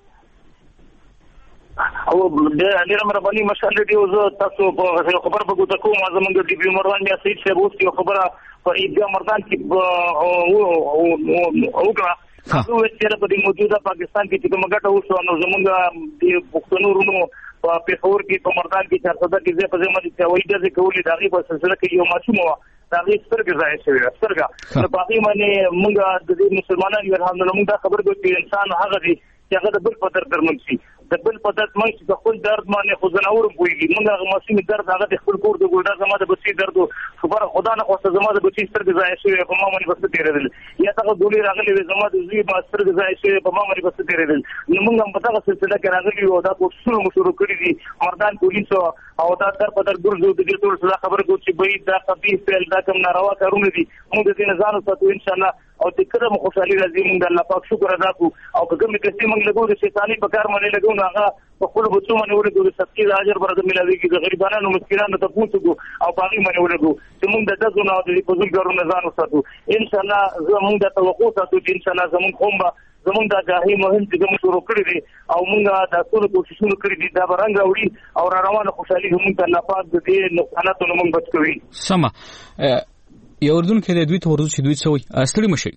او د ډیر مرباني مشال دی او تاسو په خبر په ګوت کوم زمونږ د ډیپی مردان بیا سید صاحب اوس یو خبره په ایډیا مردان کې او هغه چې په موجوده پاکستان کې چې موږ اوس نو زمونږ د پښتنو رونو په پیښور کې په مردان کې 400 کې په ځمه چې وایي د کولې دغه په سلسله کې یو ماشوم دا غي سترګې ځای شوی سترګه نو په دې باندې موږ د مسلمانانو یو الحمدلله موږ خبر کوو چې انسان هغه دی چې هغه د بل په درد درمل شي د بل په درد مې چې خپل درد باندې خو زناور کوي موږ هغه ماشوم درد هغه د خپل کور د ګوډه زما د بچي درد خبر خدا نه خوسته زما د بچي سترګې ځای شوی په ما باندې بس تیرېدل یا هغه ګولې راغلي زما د زوی ما سترګې ځای شوی په ما باندې بس تیرېدل نو موږ هم په هغه سلسله کې راغلي او دا کوڅه شروع کړی دي مردان پولیسو او دا تر په در ګرځو د دې ټول څه خبره کوي چې به دا قبیح فعل دا کوم ناروا کارونه دي موږ د دې نه ځان ساتو ان شاء الله او تکره مو خوشالي راځي موږ د الله پاک شکر ادا کوو او کوم کسي موږ لګو د شیطانی په کار باندې لګو نو هغه په خپل بچو باندې ولګو د صدقې د اجر برابر ملاويږي د غریبانو مسکینانو ته پوښتنه او باغی باندې ولګو چې موږ د دغه نو د فضل ځان وساتو ان شاء الله زموږ د توقع ساتو چې ان شاء الله زموږ قوم به زموږ د جاهي مهم چې موږ شروع کړی دي او موږ د ټول کوششونه کړی دي دا برنګ راوړي او را روانه خوشحالي موږ ته الله پاک د دې نقصاناتو نه موږ بچ کوي. سما یو اردن کې د دوی ته ورځو چې دوی څوي ستړي مشي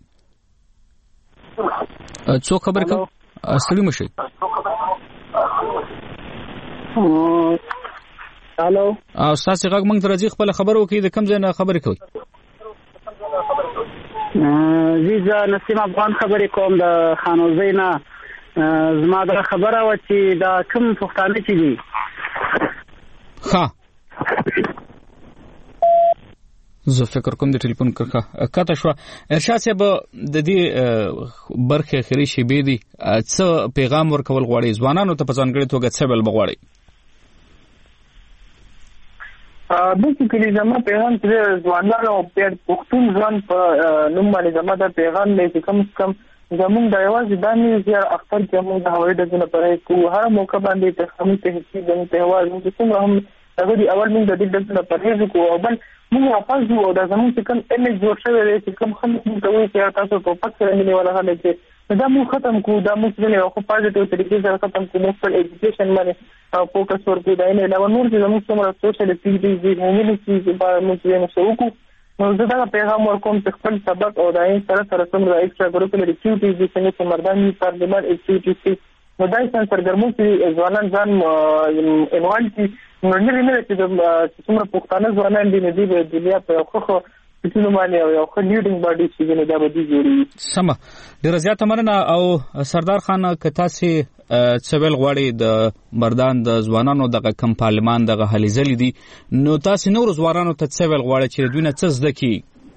څو خبر کو ستړي مشي. هالو استاد څنګه موږ درځي خپل خبرو کې د کم ځای نه خبرې کوي. زیزا نسیم افغان خبرې کوم د خانوزۍ نه زما دا خبره و چې دا کوم پښتانه چې دي ها زه فکر کوم د ټلیفون کرخه کاته شو ارشاد صاحب د دې برخه اخري شی به دي څه پیغام ورکول غواړي ځوانانو ته په ځانګړي توګه څه بل بغواړي. بیسیکلی زما پیغام چې ځوانانو په پښتون ځوان په نوم باندې زما دا پیغام دی چې کم کم زموږ د یوازې دانې زیار اختر کې موږ د هوایي ډګر پرې کوو هر موقع باندې ته خمي ته هیڅ د تهوار موږ څنګه هم هغه دی اول موږ د دې ډګر پرې کوو او بل موږ واپس جو او د زموږ کوم امیج جوړ شوی دی چې کوم خلک موږ ته وایي چې تاسو په پک سره نه ولا خلک چې دا موږ ختم کوو دا موږ نه خو پازیټیو طریقې سره ختم کوو موږ پر ایجوکیشن باندې فوکس ورکوو دا نه علاوه نور چې زموږ څومره سوشل اکټیویټیز دي موږ په موږ یې مسوکو نو زه دا پیغام ورکوم چې خپل سبق او دای سره څومره ایکسترا ګروپل اکټیویټیز دي چې مردان پارلیمنت اکټیویټیز نو دای څنګه سرګرمو چې ځوانان ځان انوال کی نو نه چې څومره پښتانه ځوانان دي د دنیا په خو چې باندې یو خو لیډینګ باډي چې دا به دي جوړي. سم ډیر زیاته مننه او سردار خان کتا سي څویل غواړي د مردان د ځوانانو دغه کم پارلمان دغه هلي ځلې دي نو تاسو نور ځوانانو ته څویل غواړي چې دوی نه څه زده کی.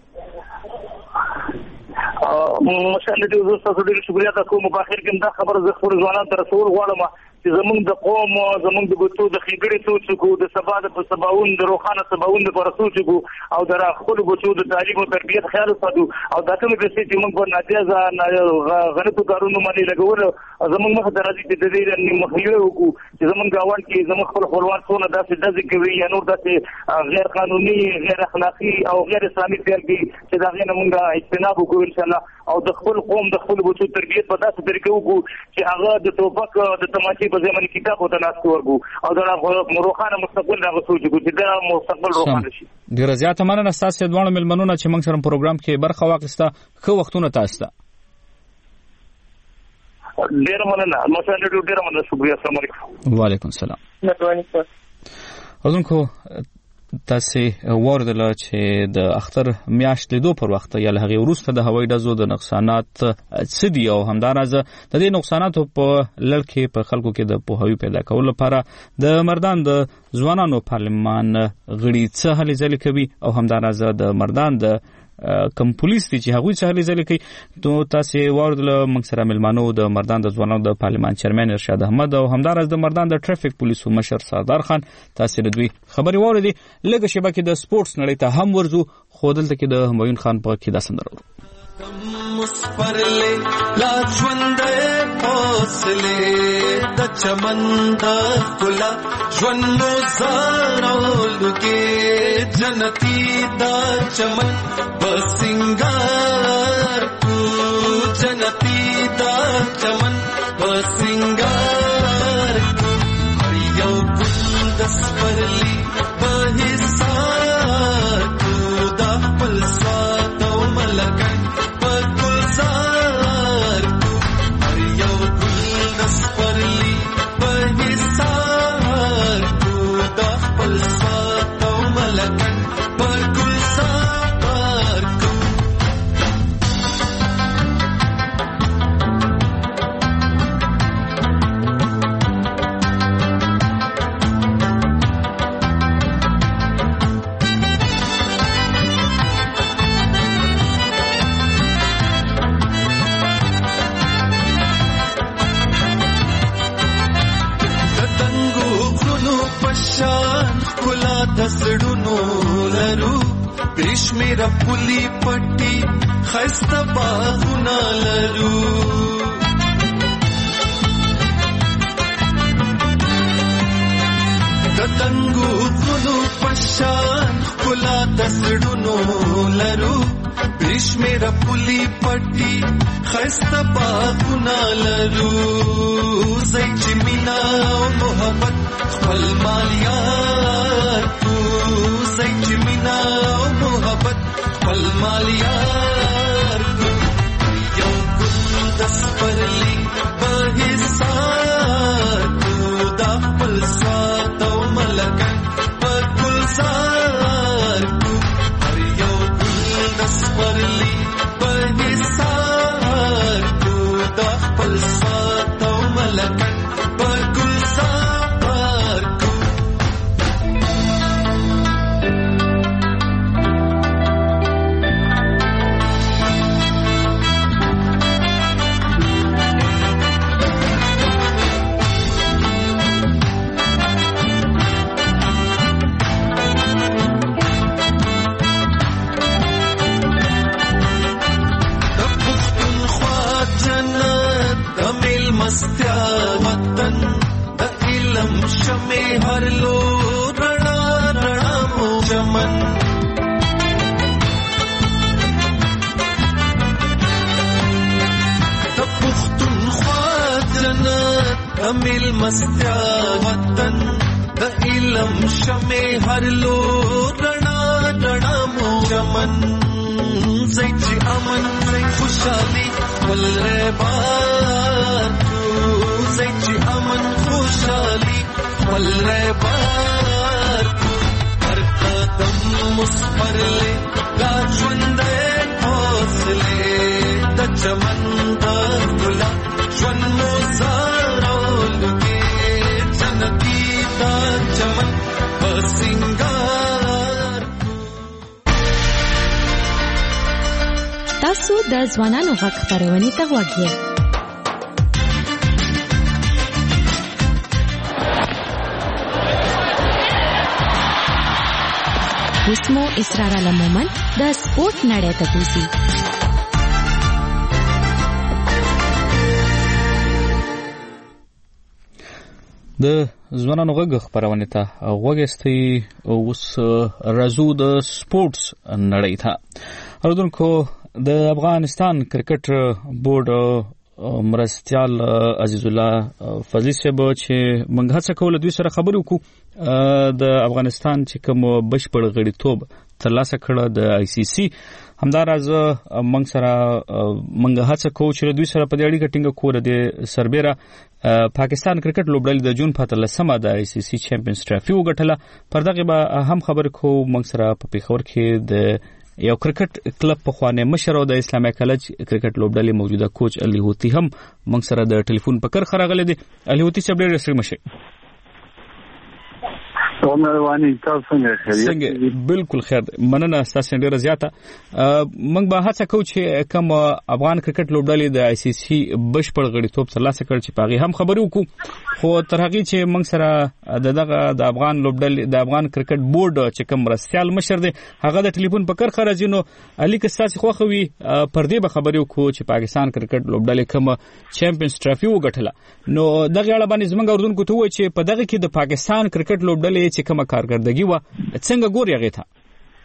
ماشاءالله دې زه تاسو ډیر شکریا تاسو په اخر کې دا خبر زه خور ځوانان تر رسول غواړم چې زمونږ د قوم زمونږ د ګوتو د خېګړې سوچ کو د سبا د سباون د روخانه سباون د پر سوچ کو او د خپل ګوتو د تعلیم او تربیت خیال ساتو او دا کوم چې موږ په ناجیزه غلطو کارونو باندې لګول زمونږ مخ درازي د دې مخنیوي وکړو چې زمونږ غوړ کې زمونږ خپل خپلوان څونه داسې دځي کوي یا نور داسې غیر قانوني غیر اخلاقی او غیر اسلامي فعل کوي چې دا غنه موږ اجتناب وکړو ان شاء الله او د خپل قوم د خپل ګوتو تربیت په داسې طریقه وکړو چې هغه د توفق د تماشې په ځمن کتاب او د ناس ورغو او دا روخانه مستقبل راغو چې ګوت دا مستقبل روخانه شي. ډیر زیاته مننه تاسو دوه ملمنونه چې موږ سره پروګرام کې برخه واخیسته خو وختونه تاسو ته ډیر مننه مسله ډیر مننه شکریہ. السلام علیکم. وعلیکم السلام. اذنکو تاسو وردل چې د اختر میاشت لیدو پر وخت یا له هغه وروسته د هوایي ډزو د نقصانات سدي او همدارنګه د دې نقصاناتو په لړ کې په خلکو کې د پوهاوی پیدا کول لپاره د مردان د ځوانانو پارلمان غړي څه هلي ځلې کوي او همدارنګه د مردان د کم پولیس دي چې هغوی څه هلي ځلې کوي نو تاسو وردل موږ سره ملمانو د مردان د ځوانانو د پارلمان چیرمن ارشاد احمد او همدارنګه د مردان د ټریفیک پولیسو مشر سردار خان تاسو د دوی خبري وریدي لږه شبکه د سپورتس نړۍ ته هم ورزو خو دلته کې د همایون خان په کې دا سندره مسپرلے لا ژوندې پوسلې د چمن د ګلا ژوندو زارولو کې جنتی دا چمن بسنګار کو جنتی دا چمن بسنګار کو هر یو ګل د سپرلې په حساب کو دا خپل سات او ملک بشمیره پولی پټي خسته باغونه لرو د تنګو غرونو پشان ښکلا د زړونو لرو بشمیره پولی پټي خسته باغونه لرو زې چې مینا او محبت خپل مالیات کو زې چې مینا او محبت خپل مالیات کو یو ګل د سپرلی په حساب کو د خپل سواد او ملکن په ګلزار کو هر یو ګل د سپرلی په حساب کو د خپل سواد او ملکن په ګلزار کو مستیا وطن د علم شمه هر لو رڼا رڼا مو چمن د پښتونخوا جنت د مل مستیا وطن د علم شمه هر لو رڼا رڼا مو چمن زې چې امن خوشالي ولربار زيتي امن خوشالي والربار هر قدم مصبرلي دا ژوند حوصله د چمن د ګلا ژوند مو زارولږي جنتي دا چمن په سنگار تاسو د ځوانانو غږ خبرونه ته غوږی اسمو اسرار علمومن د سپورت نړۍ ته کوزي د ځوانانو غږ خبرونه ته غوږستي اوس رازو د سپورتس نړۍ ته اردوونکو د افغانستان کرکټ بورډ مرستيال عزیز الله فضلی صاحب چې موږ هڅه کوله دوی سره خبرې وکړو د افغانستان چې کوم بشپړ غړیتوب ترلاسه کړه د آی سی سی همداراز موږ سره موږ هڅه کوو چې دوی سره په دې اړیکه ټینګه کوو د سربېره پاکستان کرکټ لوبډلې د جون په 13مه د آی سی سی چیمپیونز ټرافي وګټله پر دغه به هم خبرې کوو موږ سره په پیښور کې د یو کرکټ کلب په خوانه مشر او د اسلامي کالج کرکټ لوبډلې موجوده کوچ علي هوتی هم موږ سره د ټلیفون په کر خراغله دي علي هوتی چې ډېر رسمي مشه ومروانی تاسو څنګه بالکل خیر مننه تاسو ډیره زیاته موږ به هڅه کوو چې کوم افغان کرکټ لوبډلې د آی سی سی بشپړ غړیتوب ترلاسه کړي چې پاغي هم خبرې وکړو خو تر هغه چې موږ سره د افغان لوبډلې د افغان کرکټ بورډ چې کوم مرستيال مشر دی هغه د ټلیفون په کر خراجینو علي کستاسي خوخوي پر دې به خبرې وکړو چې پاکستان کرکټ لوبډلې کوم چیمپیونز ټرافي وګټله نو دغه اړه باندې زموږ اردوونکو ته وایي چې په دغه کې د پاکستان کرکټ لوبډلې چې کومه کارکردګي و څنګه ګوري هغه ته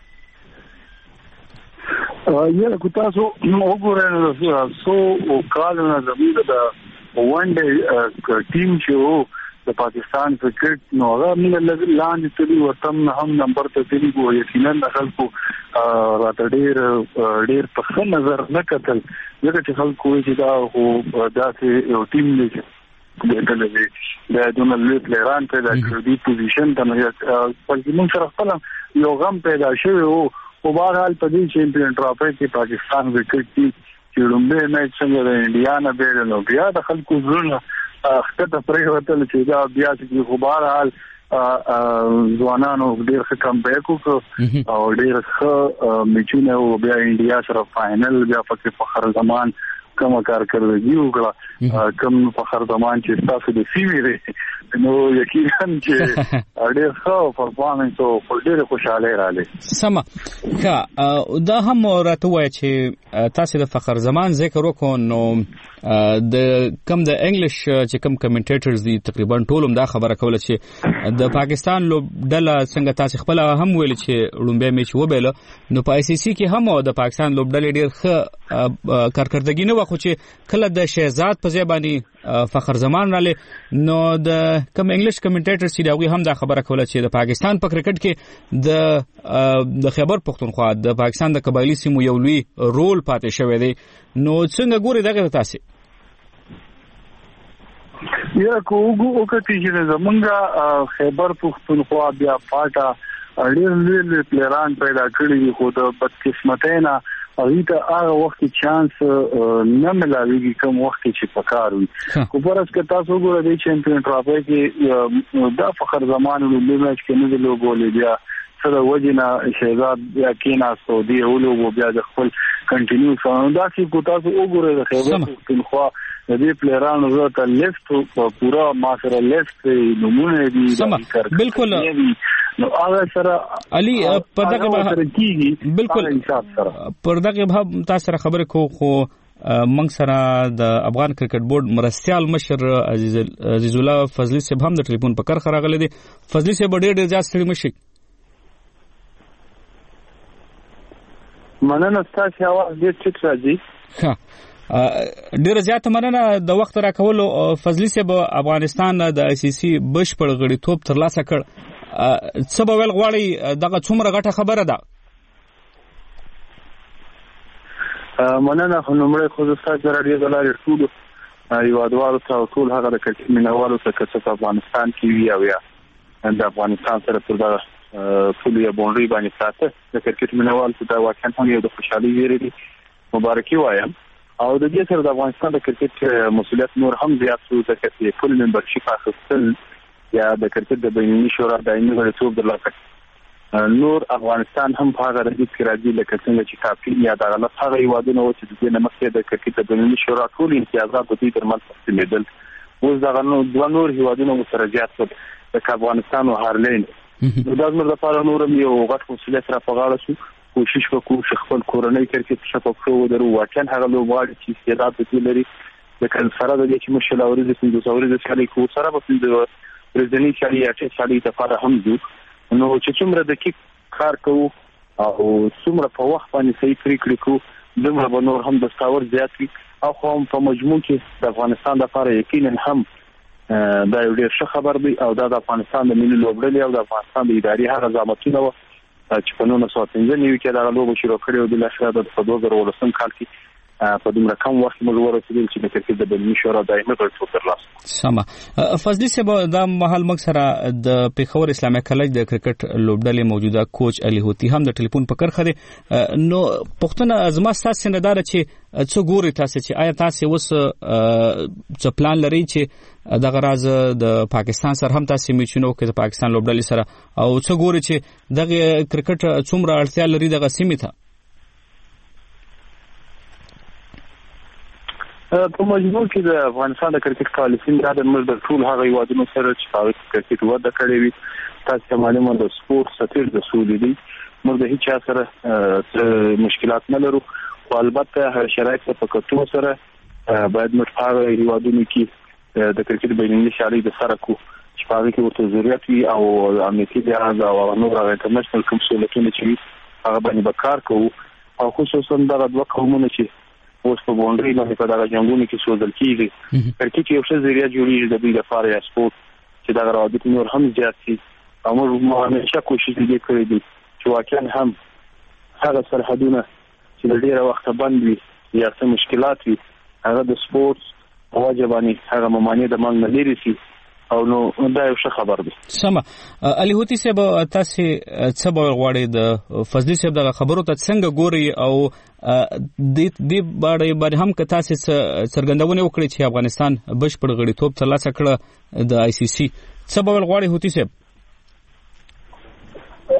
یله کو تاسو وګورئ نو کالونه زموږ د ون ډے ټیم چې د پاکستان کرکټ نو هغه موږ لاندې تللی وتم هم نمبر ته تللی وو یقینا د خلکو راته ډېر په ښه نظر نه کتل ځکه چې خلکو چې دا هو داسې یو ټیم دی دغه د دونل پلیران په دې پوزیشن ته نه بلکې موږ سره خپل یو غم پیدا شوی او په بهرحال په دې چیمپیون ټرافي کې پاکستان کرکټ چې لومبه میچ څنګه د انډیا نه بیل نو بیا د خلکو زړه خطه پرې وتل چې دا بیا چې په بهرحال ځوانانو ډېر ښه کم بیک وکړ او ډېر ښه میچونه او بیا انډیا سره فائنل بیا پکې فخر زمان کوم کارکړدګي وکړه کوم فخر زمان چې تاسو د سیمې دی نو یقینا چې ډېر ښه پرفارمنس او ډېر خوشاله رااله سم ښه دا هم راته وایي چې تاسو د فخر زمان ذکر وکړو نو د کم د انګلیش چې کم کمنټیټرز دي تقریبا ټول هم دا خبره کوله چې د پاکستان لوبډله څنګه تاسو خپل هم ویل چې لومبه میچ وبېل نو په آی سی سی کې هم د پاکستان لوبډله ډېر ښه کارکړدګي نه وخت چې کله د شهزاد په ځای باندې فخر زمان رااله نو د کم انګلیش کمنټیټرز چې دا هم دا خبره کوله چې د پاکستان په کرکټ کې د خیبر پختونخوا د پاکستان د قبایلی سیمو یو لوی رول پاتې شوی دی نو څنګه ګوري دغه تاسو یا کوګو وکړي چې زمونږ خیبر پختونخوا بیا پاټا ډېر لوی پلیران پیدا کړی خو د بدقسمتۍ نه هغه هغه وخت چانس نه ملاويږي کوم وخت چې پکار وي کو پرس که تاسو ګورئ د چمپیون ټرافي کې دا فخر زمان له میچ کې نه دی لوبولې بیا سره وجنه شهزاد یا کینا سعودي ولو بیا د خپل کنټینیو فاوند دا چې کو تاسو وګورئ د خیبر پختونخوا د دې پلیرانو زړه ته لیفت پورا ما سره لیفت نمونه دي بالکل نو هغه سره علي بالکل پردغه به تاسو سره خبرې کو خو منګ سره د افغان کرکټ بورډ مرستيال مشر عزیز الله فضلی صاحب هم د ټلیفون په کار خراغله دي فضلی صاحب ډېر زیات ستړي مشي مننه تاسو आवाज ډېر ټیټ راځي ډیره زیاته مننه د وخت راکولو فضلی صاحب افغانستان د آی سی سی بشپړ غړیتوب ترلاسه کړ څه به ویل غواړي دغه څومره غټه خبره ده مننه خو نومړی خو تاسو راډیو د لارې ټول یوادوالو ته ټول هغه د کرکټ مینوالو ته چې افغانستان کې وي او یا د افغانستان سره پر دغه ټول یو باندې باندې ساته د کرکټ مینوالو ته دا واقعا هم یو د خوشحالي ویری دي مبارکي وایم او د دې سره د افغانستان د کرکټ مسولیت نور هم زیات شو د کرکټ فل ممبرشپ اخیستل یا د کرکټ د بینالمللي شورا دایمي غړیتوب درلودل نور افغانستان هم په هغه درجه کې راځي لکه څنګه چې کافي یا د غلط هغه یوادونه و چې د دې نمکه د کرکټ د بینالمللي شورا ټول امتیازات د دې ترمنځ تقسیمېدل اوس دغه دوه نور هیوادونه سره زیات شول د افغانستان او هارلین د دازمر لپاره نور یو غټ مسولیت را پغاړه شو کوشش وکړو چې خپل کورنۍ کرکټ شفاف شو درو واقعا هغه لوبغاړي چې استعداد لري د کنفرا د چې مشلاوري د سندوسوري د شالي کو سره په د پرزنی شالي یا چې شالي لپاره هم دي نو چې څومره د کار کوو او څومره په وخت باندې صحیح پریکړې کوو دغه به نور هم د ستاور زیات وي او هم په مجموع کې د افغانستان لپاره یقینا هم دا یو ډېر ښه خبر دی او دا د افغانستان د ملي لوبډلې او د افغانستان د اداري هغه ضابطونه چې په 1995 کې دا لوبه شروع کړې او د لښکر د 2018 کال کې په دومره کم وخت موږ ورسېدل چې د کرکټ د بینالمللي شورا دایمي غړیتوب ترلاسه سمه فضلی صاحب دا مهال موږ سره د پیښور اسلامي کالج د کرکټ لوبډلې موجوده کوچ علي هوتی هم د ټلیفون په کرخه دي نو پښتنه ازما تاسو نه دار چې څو ګوري تاسو چې آیا تاسو وس څه پلان لري چې دغه راز د پاکستان سره هم تاسو میچونو کې د پاکستان لوبډلې سره او څو ګوري چې دغه کرکټ څومره اړتیا لري دغه سیمه ته په مجموع کې د افغانستان د کرکټ پالیسي د موږ د ټول هغه یوادونو سره چې په کرکټ وده کړې وي تاسو معلومه د سپورت سفیر د سولې دي موږ د هیڅ سره مشکلات نه لرو خو البته هر شرایط په کتو سره باید موږ هغه یوادونو کې د کرکټ بینالمللي شالي د سره کو چې په هغه کې ورته ضرورت وي او امنیتي لحاظ او نور هغه انټرنیشنل کوم سہولتونه چې هغه باندې به کار کوو او خصوصا د دوه قومونو چې اوس په باونډري باندې په دغه جنگونو کې سوزل کیږي کرکټ یو څه ذریعہ جوړیږي د دې لپاره یا سپورت چې دا روابط نور هم زیات شي او موږ همیشه کوشش دې کړی دی چې واقعا هم هغه سرحدونه چې د ډیره وخت بند وي یا څه مشکلات وي هغه د سپورت واجبانی هغه ممانع د منځ نه لري شي او نو دا یو ښه خبر دی سم علي هوتی صاحب تاسو څه به غواړئ د فضلی صاحب دغه خبرو ته څنګه ګوري او د باندې هم که تاسو څرګندونه وکړي چې افغانستان بشپړ غړیتوب ترلاسه کړ د آی سی سی څه به غواړي هوتی صاحب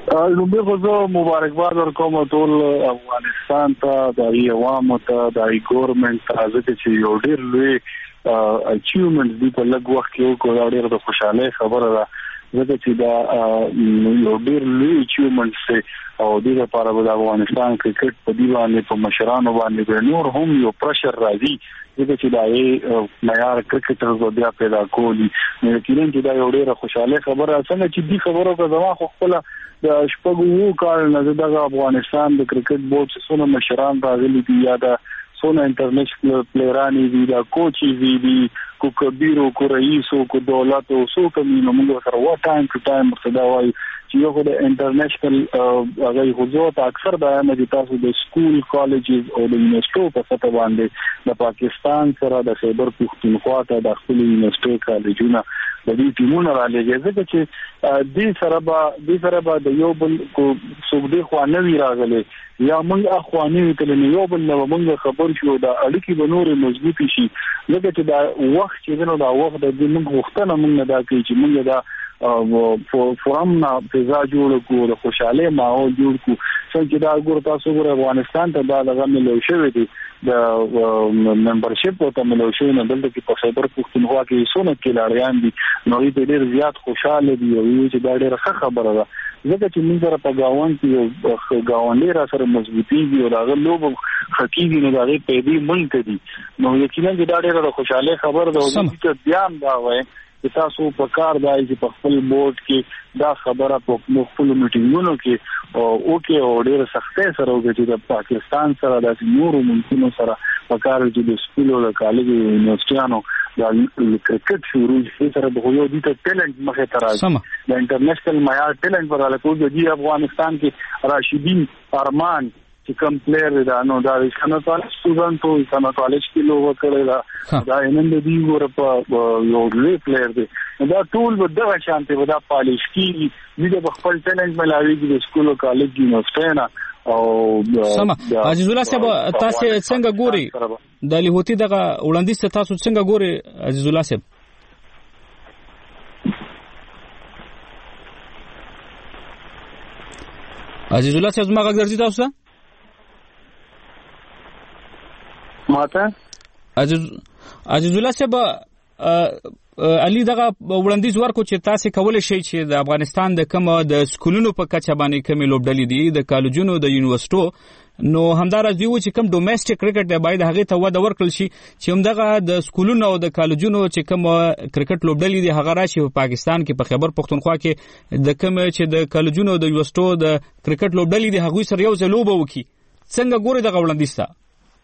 لومبه خو مبارکباد ورکوم ټول افغانستان ته د عوامو ته د ګورنمنت ته چې یو ډیر لوی اچیومنټ دی په لږ وخت کې وکړ ډیر د خوشاله خبره ده ځکه چې دا یو ډیر لوی اچیومنټ او د لپاره د افغانستان کرکټ په دی باندې په مشرانو باندې نور هم یو پرشر راځي ځکه چې دا یې معیار کرکټرز بیا پیدا کولی نو یقینا چې دا یو ډیره خوشاله خبره څنګه چې دی خبرو کا زما خو خپل د شپږو کال نه د افغانستان د کرکټ بورډ څخه مشران راغلي دي یا د سونه انټرنیشنل پلیرانی دي دا کوچي دي کو کبیرو کو رئیسو کو دولت او سو کمینو موږ سره وا ټایم ټو ټایم صدا وای چې یو د انټرنیشنل هغه حضور اکثر د امریکا تاسو د سکول کالجز او د یونیورسيټو په سطح باندې د پاکستان سره د خیبر پختونخوا ته د خپل یونیورسيټي کالجونه د دې ټیمونو را لګي ځکه چې دې سره به د یو بل کو سوګدي خو نه وی راغلي یا موږ اخواني ته نه یو بل نو موږ خبر شو د اړیکې به نور مضبوطی شي ځکه چې دا وخت چې دا وخت د موږ وختونه موږ دا کوي چې موږ دا فورمنا فضا جوړ کو د خوشاله ماحول جوړ کو څنګه دا ګور تاسو ګور افغانستان ته دا لږه ملو شوی دی د ممبرشپ او ته ملو شوی نه دلته کې په خیبر پختونخوا کې سونه کلاریان دي نو دې ډېر زیات خوشاله دي او چې دا ډېر ښه خبره ده ځکه چې موږ سره په گاوند کې گاونډي را سره مضبوطي دي او هغه لوب حقيقي نه راغلي په دې ملک دي نو یقینا دا ډېر خوشاله خبره ده او چې بیان دا وایي تاسو په کار دی چې په خپل بورډ کې دا خبره په خپل میټینګونو کې او کې او ډېر سختۍ سره وګورئ چې د پاکستان سره د نورو ملکونو سره په کار کې د سکول او کالج یونیورسيټانو د کرکټ شروع سره د یو دي ته ټیلنټ مخه ترازي د انټرنیشنل معیار ټیلنټ پر علاوه د افغانستان کې راشدین ارمان چې کوم پلیئر دا نو دا څنګه کالج سټوډنټ او څنګه کالج کې لوګو کړی دا نن د دې ور په یو لوی پلیئر دی دا ټول به د شانتي ودا پالیش کې د خپل ټیلنټ ملاوي د سکول او کالج یونیورسيټي او سم عزیز الله صاحب تاسو څنګه ګوري د لیهوتی دغه وړاندیز تاسو څنګه ګوري عزیز الله صاحب عزیز الله صاحب ما غږ درځي تاسو ماته عزیز الله صاحب علي دغه وړاندیز ورکو چې تاسو کولای شئ چې د افغانستان د کوم د سکولونو په کچه باندې کومې لوبډلې دي د کالجونو د یونیورسيټو نو همدارس دی چې کوم ډومېسټک کرکټ دی باید هغه ته وده ورکړل شي چې همدغه د سکولونو او د کالجونو چې کوم کرکټ لوبډلې دي هغه راشي په پاکستان کې په خیبر پختونخوا کې د کوم چې د کالجونو د یونیورسيټو د کرکټ لوبډلې دي هغه سره یو ځل لوبه وکړي څنګه ګوري دغه وړاندیز ته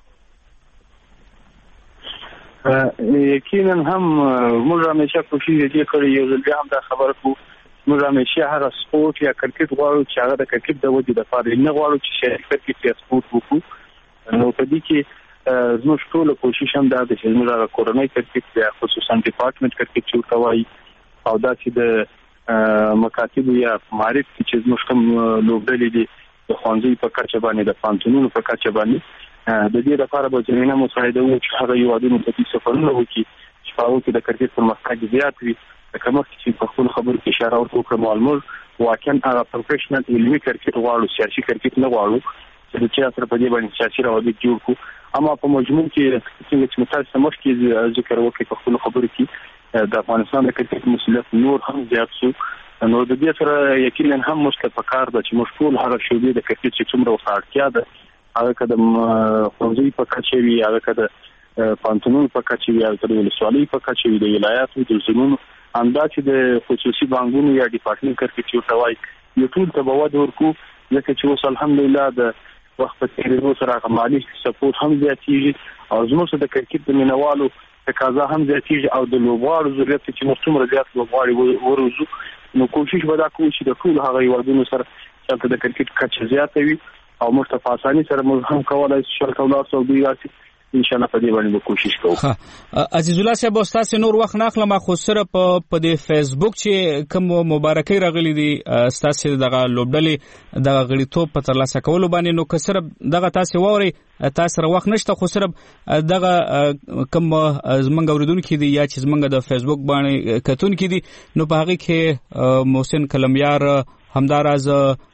یقینا هم موږ همیشه کوشش کړی یو ځل هم دا خبر کو موږ همیشه هر سپورت یا کرکټ غواړو چې هغه د کرکټ د ودې لپاره نه غواړو چې شرکت کې سپورت وکړو نو په دې کې زموږ ټول کوشش هم دا دی چې موږ کورنۍ کرکټ یا خصوصا ډپارټمنټ کرکټ چې کوي او دا چې د مکاتب یا معرف چې زموږ کوم لوبډلې دي د خوانځي په کچه باندې د پانتونونو په کچه باندې د دې لپاره به زمينه مساعده وو چې هغه یو عادي متفق سفرونه وکړي چې په هغه کې د کرکټ پرمختګ زیات وي کومه چې په خپل خبرو کې اشاره وکړه معلومه واقعا هغه پروفیشنل علمي کرکټ غواړو سیاسي کرکټ نه غواړو چې چې سره په دې باندې سیاسي روابط جوړ کړو اما په مجموع کې چې متاسف مخ کې ذکر وکړي په خپل خبرو کې د افغانستان د کرکټ مسؤلیت نور هم زیات شو نو د دې سره یقینا هم مشکل پکار ده چې مشکل هغه شوبې د کرکټ چې څومره وساړتیا ده هغه کده خوځي په کچه وی هغه کده پانتونون په کچه وی هغه کده ولسوالۍ په کچه وی د ولایتو د زمونو انداز د خصوصي بانکونو یا ډپارټمنټ کرکټ یو توای یو ټول ته بواد ورکو ځکه چې اوس الحمدلله د وخت په تیریدو سره مالي سپورت هم زیاتېږي او زموږ د کرکټ د مینوالو تقاضا هم زیاتېږي او د لوبغاړو ضرورت چې مرتمر زیات لوبغاړي ورزو نو کوشش ودا کوو چې د ټول هغه یوادونو سره چې د کرکټ کچه زیاته وي او مصطفی ثانی سره موږ هم کولای شو شرکت سعودي راسي ان شاء الله په دې باندې کوشش کوو عزیز الله صاحب استاد نور وخت ناخله ما خو سره په دې فیسبوک چې کوم مبارکي راغلي دي استاد دغه لوبډلې دغه غړیتوب په ترلاسه کولو باندې نو کسر دغه تاسو ووري تاسو سره وخت نشته خو سره دغه کوم زمنګ اوریدونکو دي یا چې زمنګ د فیسبوک باندې کتون کې دي نو په هغه کې محسن کلمیار همداراز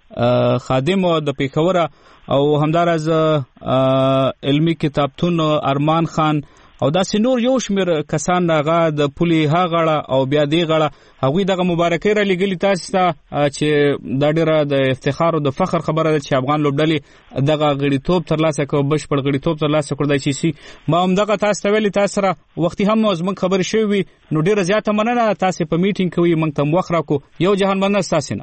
خادم د پیښور او همدارز علمی کتابتون ارمان خان او دا سينور یو شمیر کسان دغه د پولي ها غړه او بیا دی غړه هغوی دغه مبارکي را لګلی تاسو ته چې دا ډیره د افتخار او د فخر خبره ده چې افغان لوبډلې دغه غړیتوب ترلاسه کوي بشپړ غړیتوب ترلاسه کړی چې ما هم دغه تاسو ته ویلي تاسو سره وختي هم زموږ خبر شوی نو ډیره زیاته مننه تاسو په میټینګ کوي موږ ته وخت راکو یو جهان باندې تاسو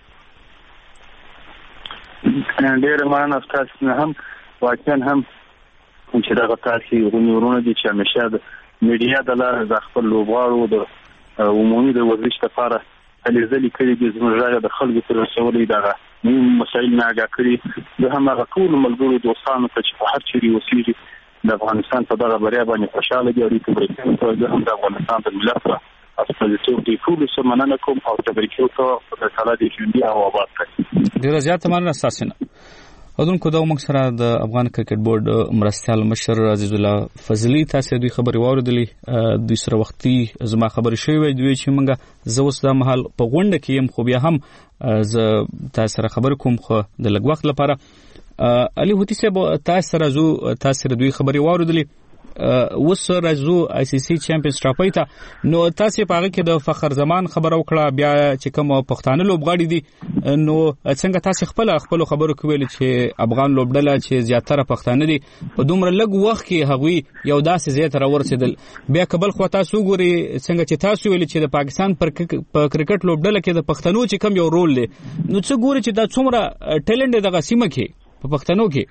نه ډیره مننه تاسو نه هم واقعا هم چې دا تاسو ورونه دي چې همیشه د میډیا د لارې د خپل لوبغاړو د عمومي د ورزش لپاره هلې ځلې کړي دي زموږ راغله د خلکو تر رسولې دغه مهم مسایل نه آګاه کړي د همغه ټول ملګرو دوستانو ته چې په هر چیرې اوسېږي د افغانستان په دغه بریا باندې خوشاله دي او د هم د افغانستان د ملت سره استازیتوب دی ټول سره مننه کوم او تبریک ورکوم په تعالی دې ژوندي او آباد کړي ډیره زیاته مننه تاسو نه اودونکو دا موږ سره د افغان کرکټ بورډ مرستيال مشر عزیز الله فضلی تاسو دوی خبري واوریدلې دوی سره وختي زما خبري شوی دوی چې موږ زوس د محل په غونډه کې يم خو بیا هم ز تاسو سره خبر کوم خو د لږ وخت لپاره علي هوتي صاحب تاسو سره زو تاسو سره دوی خبري واوریدلې وس راځو آی سی سی چمپیونز ټرافي ته نو تاسو په هغه کې د فخر زمان خبر وکړه بیا چې کوم پښتانه لوبغاړي دي نو څنګه تاسو خپل خبرو کوي چې افغان لوبډله چې زیاتره پښتانه دي په دومره لږ وخت کې هغوی یو داسې زیاتره ورسېدل بیا کبل خو تاسو ګوري څنګه چې تاسو ویل چې د پاکستان په کرکټ لوبډله کې د پښتنو چې کوم یو رول دی نو څه ګوري چې دا څومره ټیلنټ دغه سیمه کې په پښتنو کې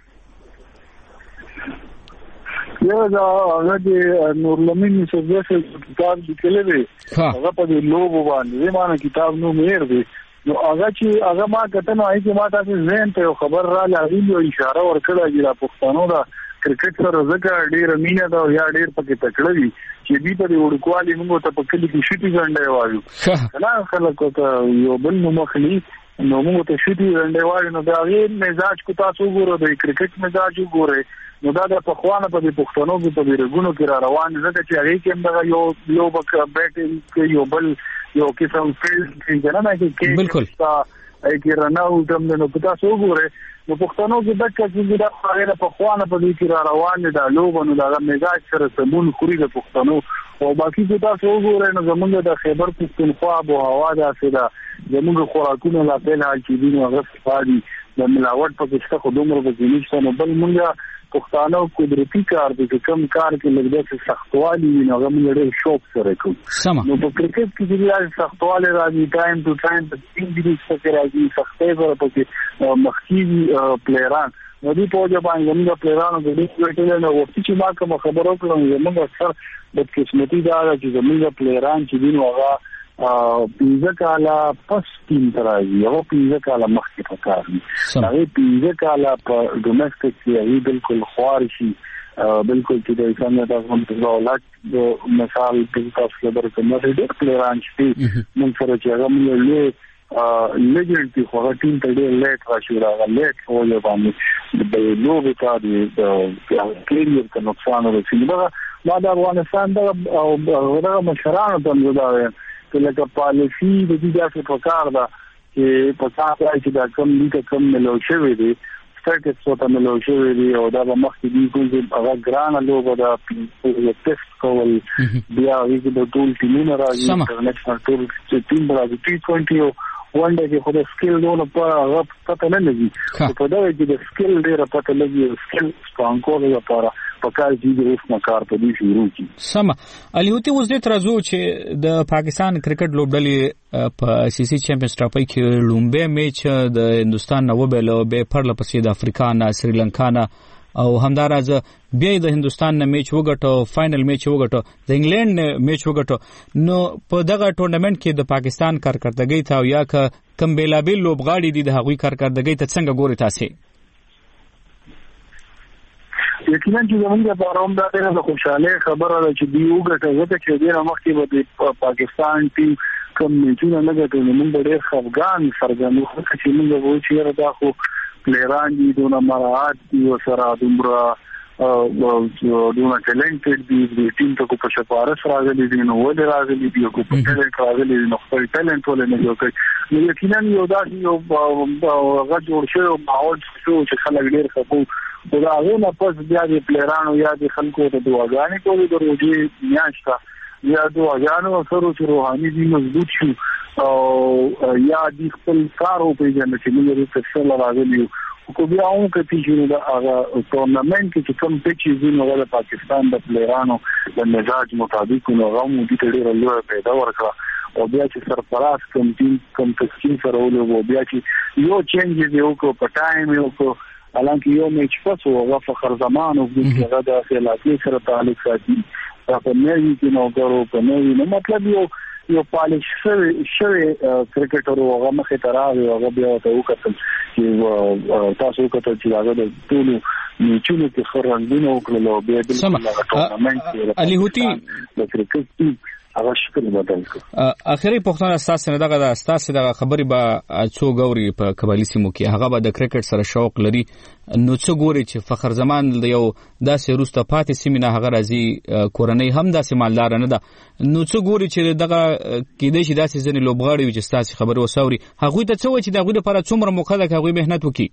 یو دا هغه د نورلمین سرجس کتاب لیکلی دی هغه په دې لوبو باندې معنی کتاب نو مېر دی نو هغه ما کته نو آی چې ما تاسو زین ته خبر را لري او اشاره ورکړه چې د پښتنو دا کرکټ سره زګه ډیر مینه دا یا ډیر پکې تکړه دي چې دې په وړکوالي موږ ته په کلی کې شټي ځنډه وایو کله خلکو ته یو بل مخلي نو موږ ته شټي ځنډه وایو نو دا غیر مزاج کو تاسو ګورو د کرکټ مزاج ګورو نو دا د پخوانه په پښتنو کې په ورګونو کې را روان دي چې هغه کې موږ یو بک بیټینګ کې یو بل یو قسم فیلډ کې نه کې بالکل کې رناو دم نو په تاسو وګوره نو پښتنو کې دغه چې دا هغه پخوانه په دې کې را روان دي دا لوبونو دا مزاج سره سمون خوري د پښتنو او باقي چې تاسو وګورئ نو زمونږ د خیبر پښتونخوا ابو هوا دا سره زمونږ خوراکونه لا په حال کې دي نو هغه فادي د ملاوت په څه خو دومره په ځینې نو بل مونږه پښتانه قدرتي کار دي چې کوم کار کې لږه سختوالي نو هغه موږ ډېر شوق سره کوو نو په کرکټ کې چې لږ سختوالي راځي ټایم ټو ټایم په انګلیس کې راځي سختۍ سره په مخکې پلیران نو دې په وجه باندې موږ پلیرانو د دې ویټل نو چې ما کوم خبرو کړم موږ اکثر د قسمتي دا چې موږ پلیران چې دین هغه پیزه کالا پس ټیم ترایي او پیزه کالا مخکې پکاري هغه پیزه کالا په ډومېسټک کې هی بالکل خوارشي بالکل چې د انسان د ټولنې د مثال په تاسو لپاره کوم ډېر پلیران چې موږ سره چې هغه موږ لیجنډ دی خو ټیم ته ډېر لیټ راشي راغلی لیټ او یو باندې د لوبې کار د کیریئر ته نقصان ورسېږي دا د افغانستان د مشرانو ته دا لکه پالیسی د دې ځکه په کار ده چې په تاسو چې دا کم دي کم ملو شوی دی سټیټس څه ملو شوی دی او دا مخکې دی کوم هغه ګران لوبه دا ټیسټ کول بیا هیڅ د ټول ټیمونو راځي انټرنیشنل ټیم راځي T20 وانډه کې خو د سکیل دونه په هغه پته نه لګي په دا کې د سکیل ډیره پته لګي سکیل ستانکول لپاره پکار دي چې اوس مکار په دې شروع کی سم الیوتی اوس دې ترازو چې د پاکستان کرکټ لوبډلې په سی سی چمپیونز ټرافي کې لومبه میچ د هندستان نو به پرله پسې د افریقا نه سریلانکا نه او همدارز بیا د هندستان نه میچ وګټو فائنل میچ وګټو د انګلند نه میچ وګټو نو په دغه ټورنمنت کې د پاکستان کارکړدګۍ ته یا کم بیلابل لوبغاړي دي د هغوی کارکړدګۍ ته څنګه ګوري تاسو یقینا چې زموږ لپاره هم دا ډېره خوشاله خبره ده چې دی وګټه ځکه چې ډېر مخکې به پاکستان ټیم کوم میچونه نه ګټل موږ ډېر خفګان څرګندو چې موږ وایو چې دا خو پلیران دي دونه مراعات دي او سره دومره دونه ټیلنټډ دي ټیم ته کو په شپارس راغلي دي نو ولې راغلي دي کو په ټیلنټ راغلي دي نو خپل ټیلنټ ولې نه جوړ کړي نو یقینا یو غږ جوړ شوی او ماحول شو چې خلک ډېر خپو دا غوښنه پس بیا د پلیرانو یا د خلکو ته دعاګانې کوي د روزي میاشته یا دعاګانو سره چې روحاني دي مضبوط شي او یا د خپل کارو په جنت کې موږ په څیر راغلي کو بیا هم کتی چې دا هغه ټورنمنت کې کوم پیچې دي نو د پاکستان د پلیرانو د مزاج مطابق نو هغه مو دي ډېر لوی پیدا ورکړه او بیا چې سرپرست کم تشکیل سره ولو بیا چې یو چینج دی او په ټایم یو کو حالانکه یو میچ پس او فخر زمان او هغه د خلافي سره تعلق ساتي دا په نوي کې نو غرو په نوي نو مطلب یو پالیش شوی کرکټر او هغه مخه تراوي هغه بیا ته وکړل چې تاسو وکړل چې هغه د ټول میچونو کې خرندونه وکړل او بیا د ټورنمنت علي هوتي د کرکټ هغه شکل بدل کړ اخري پښتنه اساس نه دغه اساس دغه خبري به څو غوري په قبالي سیمو کې هغه به د کرکټ سره شوق لري نو څو غوري چې فخر زمان د یو داسې روسته پاتې سیمه هغه راځي کورنۍ هم داسې مالدار نه ده نو څو غوري چې دغه کې د شي داسې ځنې لوبغاړي چې تاسو خبري وسوري هغه ته څه و چې دغه لپاره څومره موخه ده هغه مهنت وکي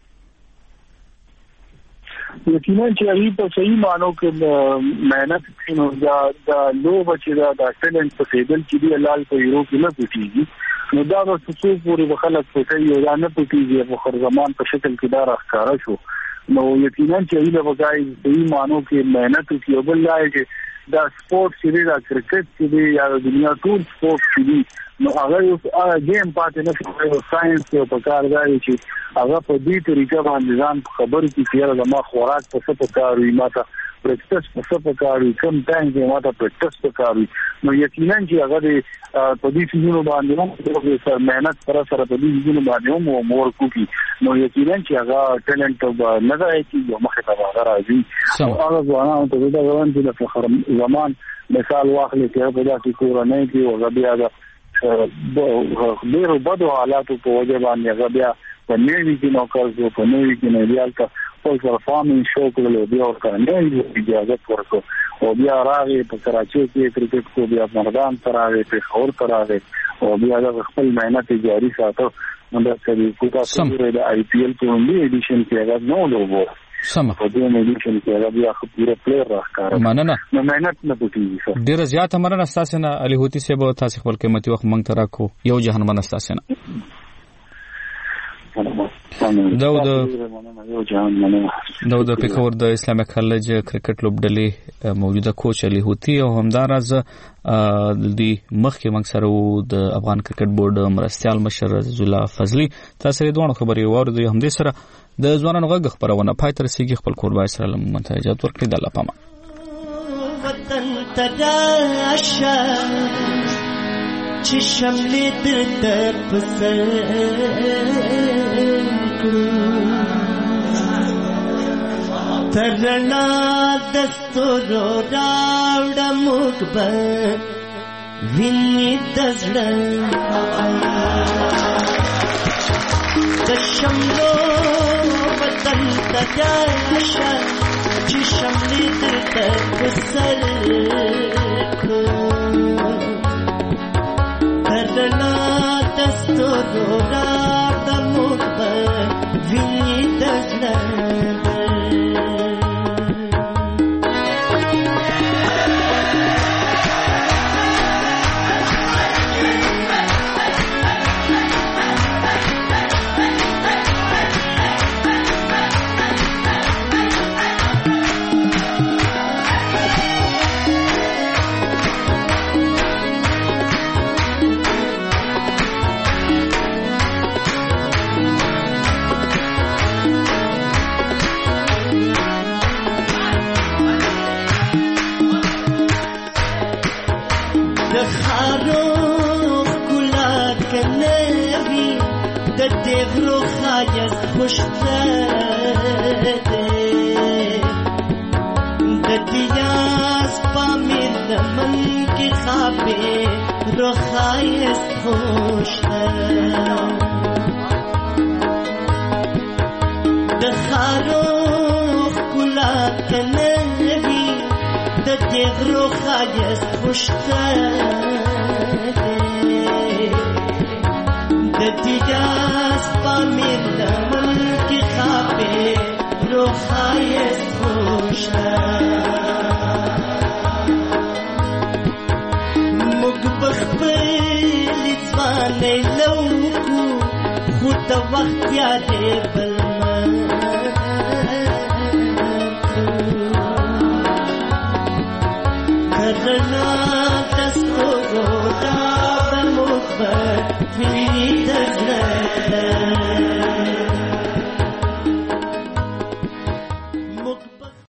یقینا چې هغه په صحیح معنی کې مهنت کینو دا لوب چې دا ټیلنټ په فیدل کې دی لال په یورو کې نه پټیږي نو دا د څو پورې خلک پټي یو دا نه پټیږي په خر زمان په شکل کې دا راښکارا شو نو یقینا چې هغه وګای صحیح معنی کې مهنت کوي بل لای چې دا سپورت چې دا کرکټ چې یا د دنیا ټول سپورت چې نو هغه یو گیم پاتې نه شي ساينس په کار دی چې هغه په دې طریقه باندې ځان خبر کی چې دا ما خوراک په څه په کار وي ماته پریکټس په څه په کار وي کوم ټایم کې ماته پریکټس په کار وي نو یقینا چې هغه په دې څه باندې هم سر مهنت سره په دې څه باندې هم مور کوي نو یقینا چې هغه ټیلنټ نه دی چې یو مخه ته راځي او هغه ځوانان ته دا غوښتل چې د فخر زمان مثال واخلي چې په داسې کورنۍ کې او بیا دا ډېر بدو حالاتو په وجه باندې هغه بیا په نوي کې نوکر په نوي کې نه بیا خپل فارمینګ شو کولو بیا ورکړنه اجازه ورکړو او بیا راغی په کراچي کې کرکټ کو بیا مردان تر راغی په خور تر راغی او بیا د خپل مهنت جاری ساتو نو دا چې کوټه سره د آی پی ایل په لومړي ایډیشن کې هغه نو لوبو سم په دې ایډیشن کې هغه بیا خپل پلیئر راښکاره مننه نو مهنت نه پټیږي ډیر زیات مننه تاسو نه علي هوتي صاحب تاسو خپل قیمتي وخت مونږ ته راکو یو جهان مننه تاسو نه دا د پېښور د اسلامي کالج کرکټ لوبډلې موجوده کوچ علي هوتي او همداراز د مخکې موږ سره د افغان کرکټ بورډ مرستيال مشر زولا فضلي تاسو دوه خبري واردوي هم د سره د ځوانانو غږ خبرونه پای تر سیږي خپل قربای سره لمنته اجازه ورکړي د الله پامه وطن تداشا چې شملې درته پسر ترنا دستورو راوړه موږ به ویني د زړه د شملو وطن ته راشه چې شملې درته پسر ترنا دستورو راوړه موږ به ویني د زړه کنوی د تغرو خایست خوشتر د تیجاز پامیر لمن کی خاپے رو خایست خوشتر مگ بخبلی زوانی لوکو خود وقت یادی بلمن کرنا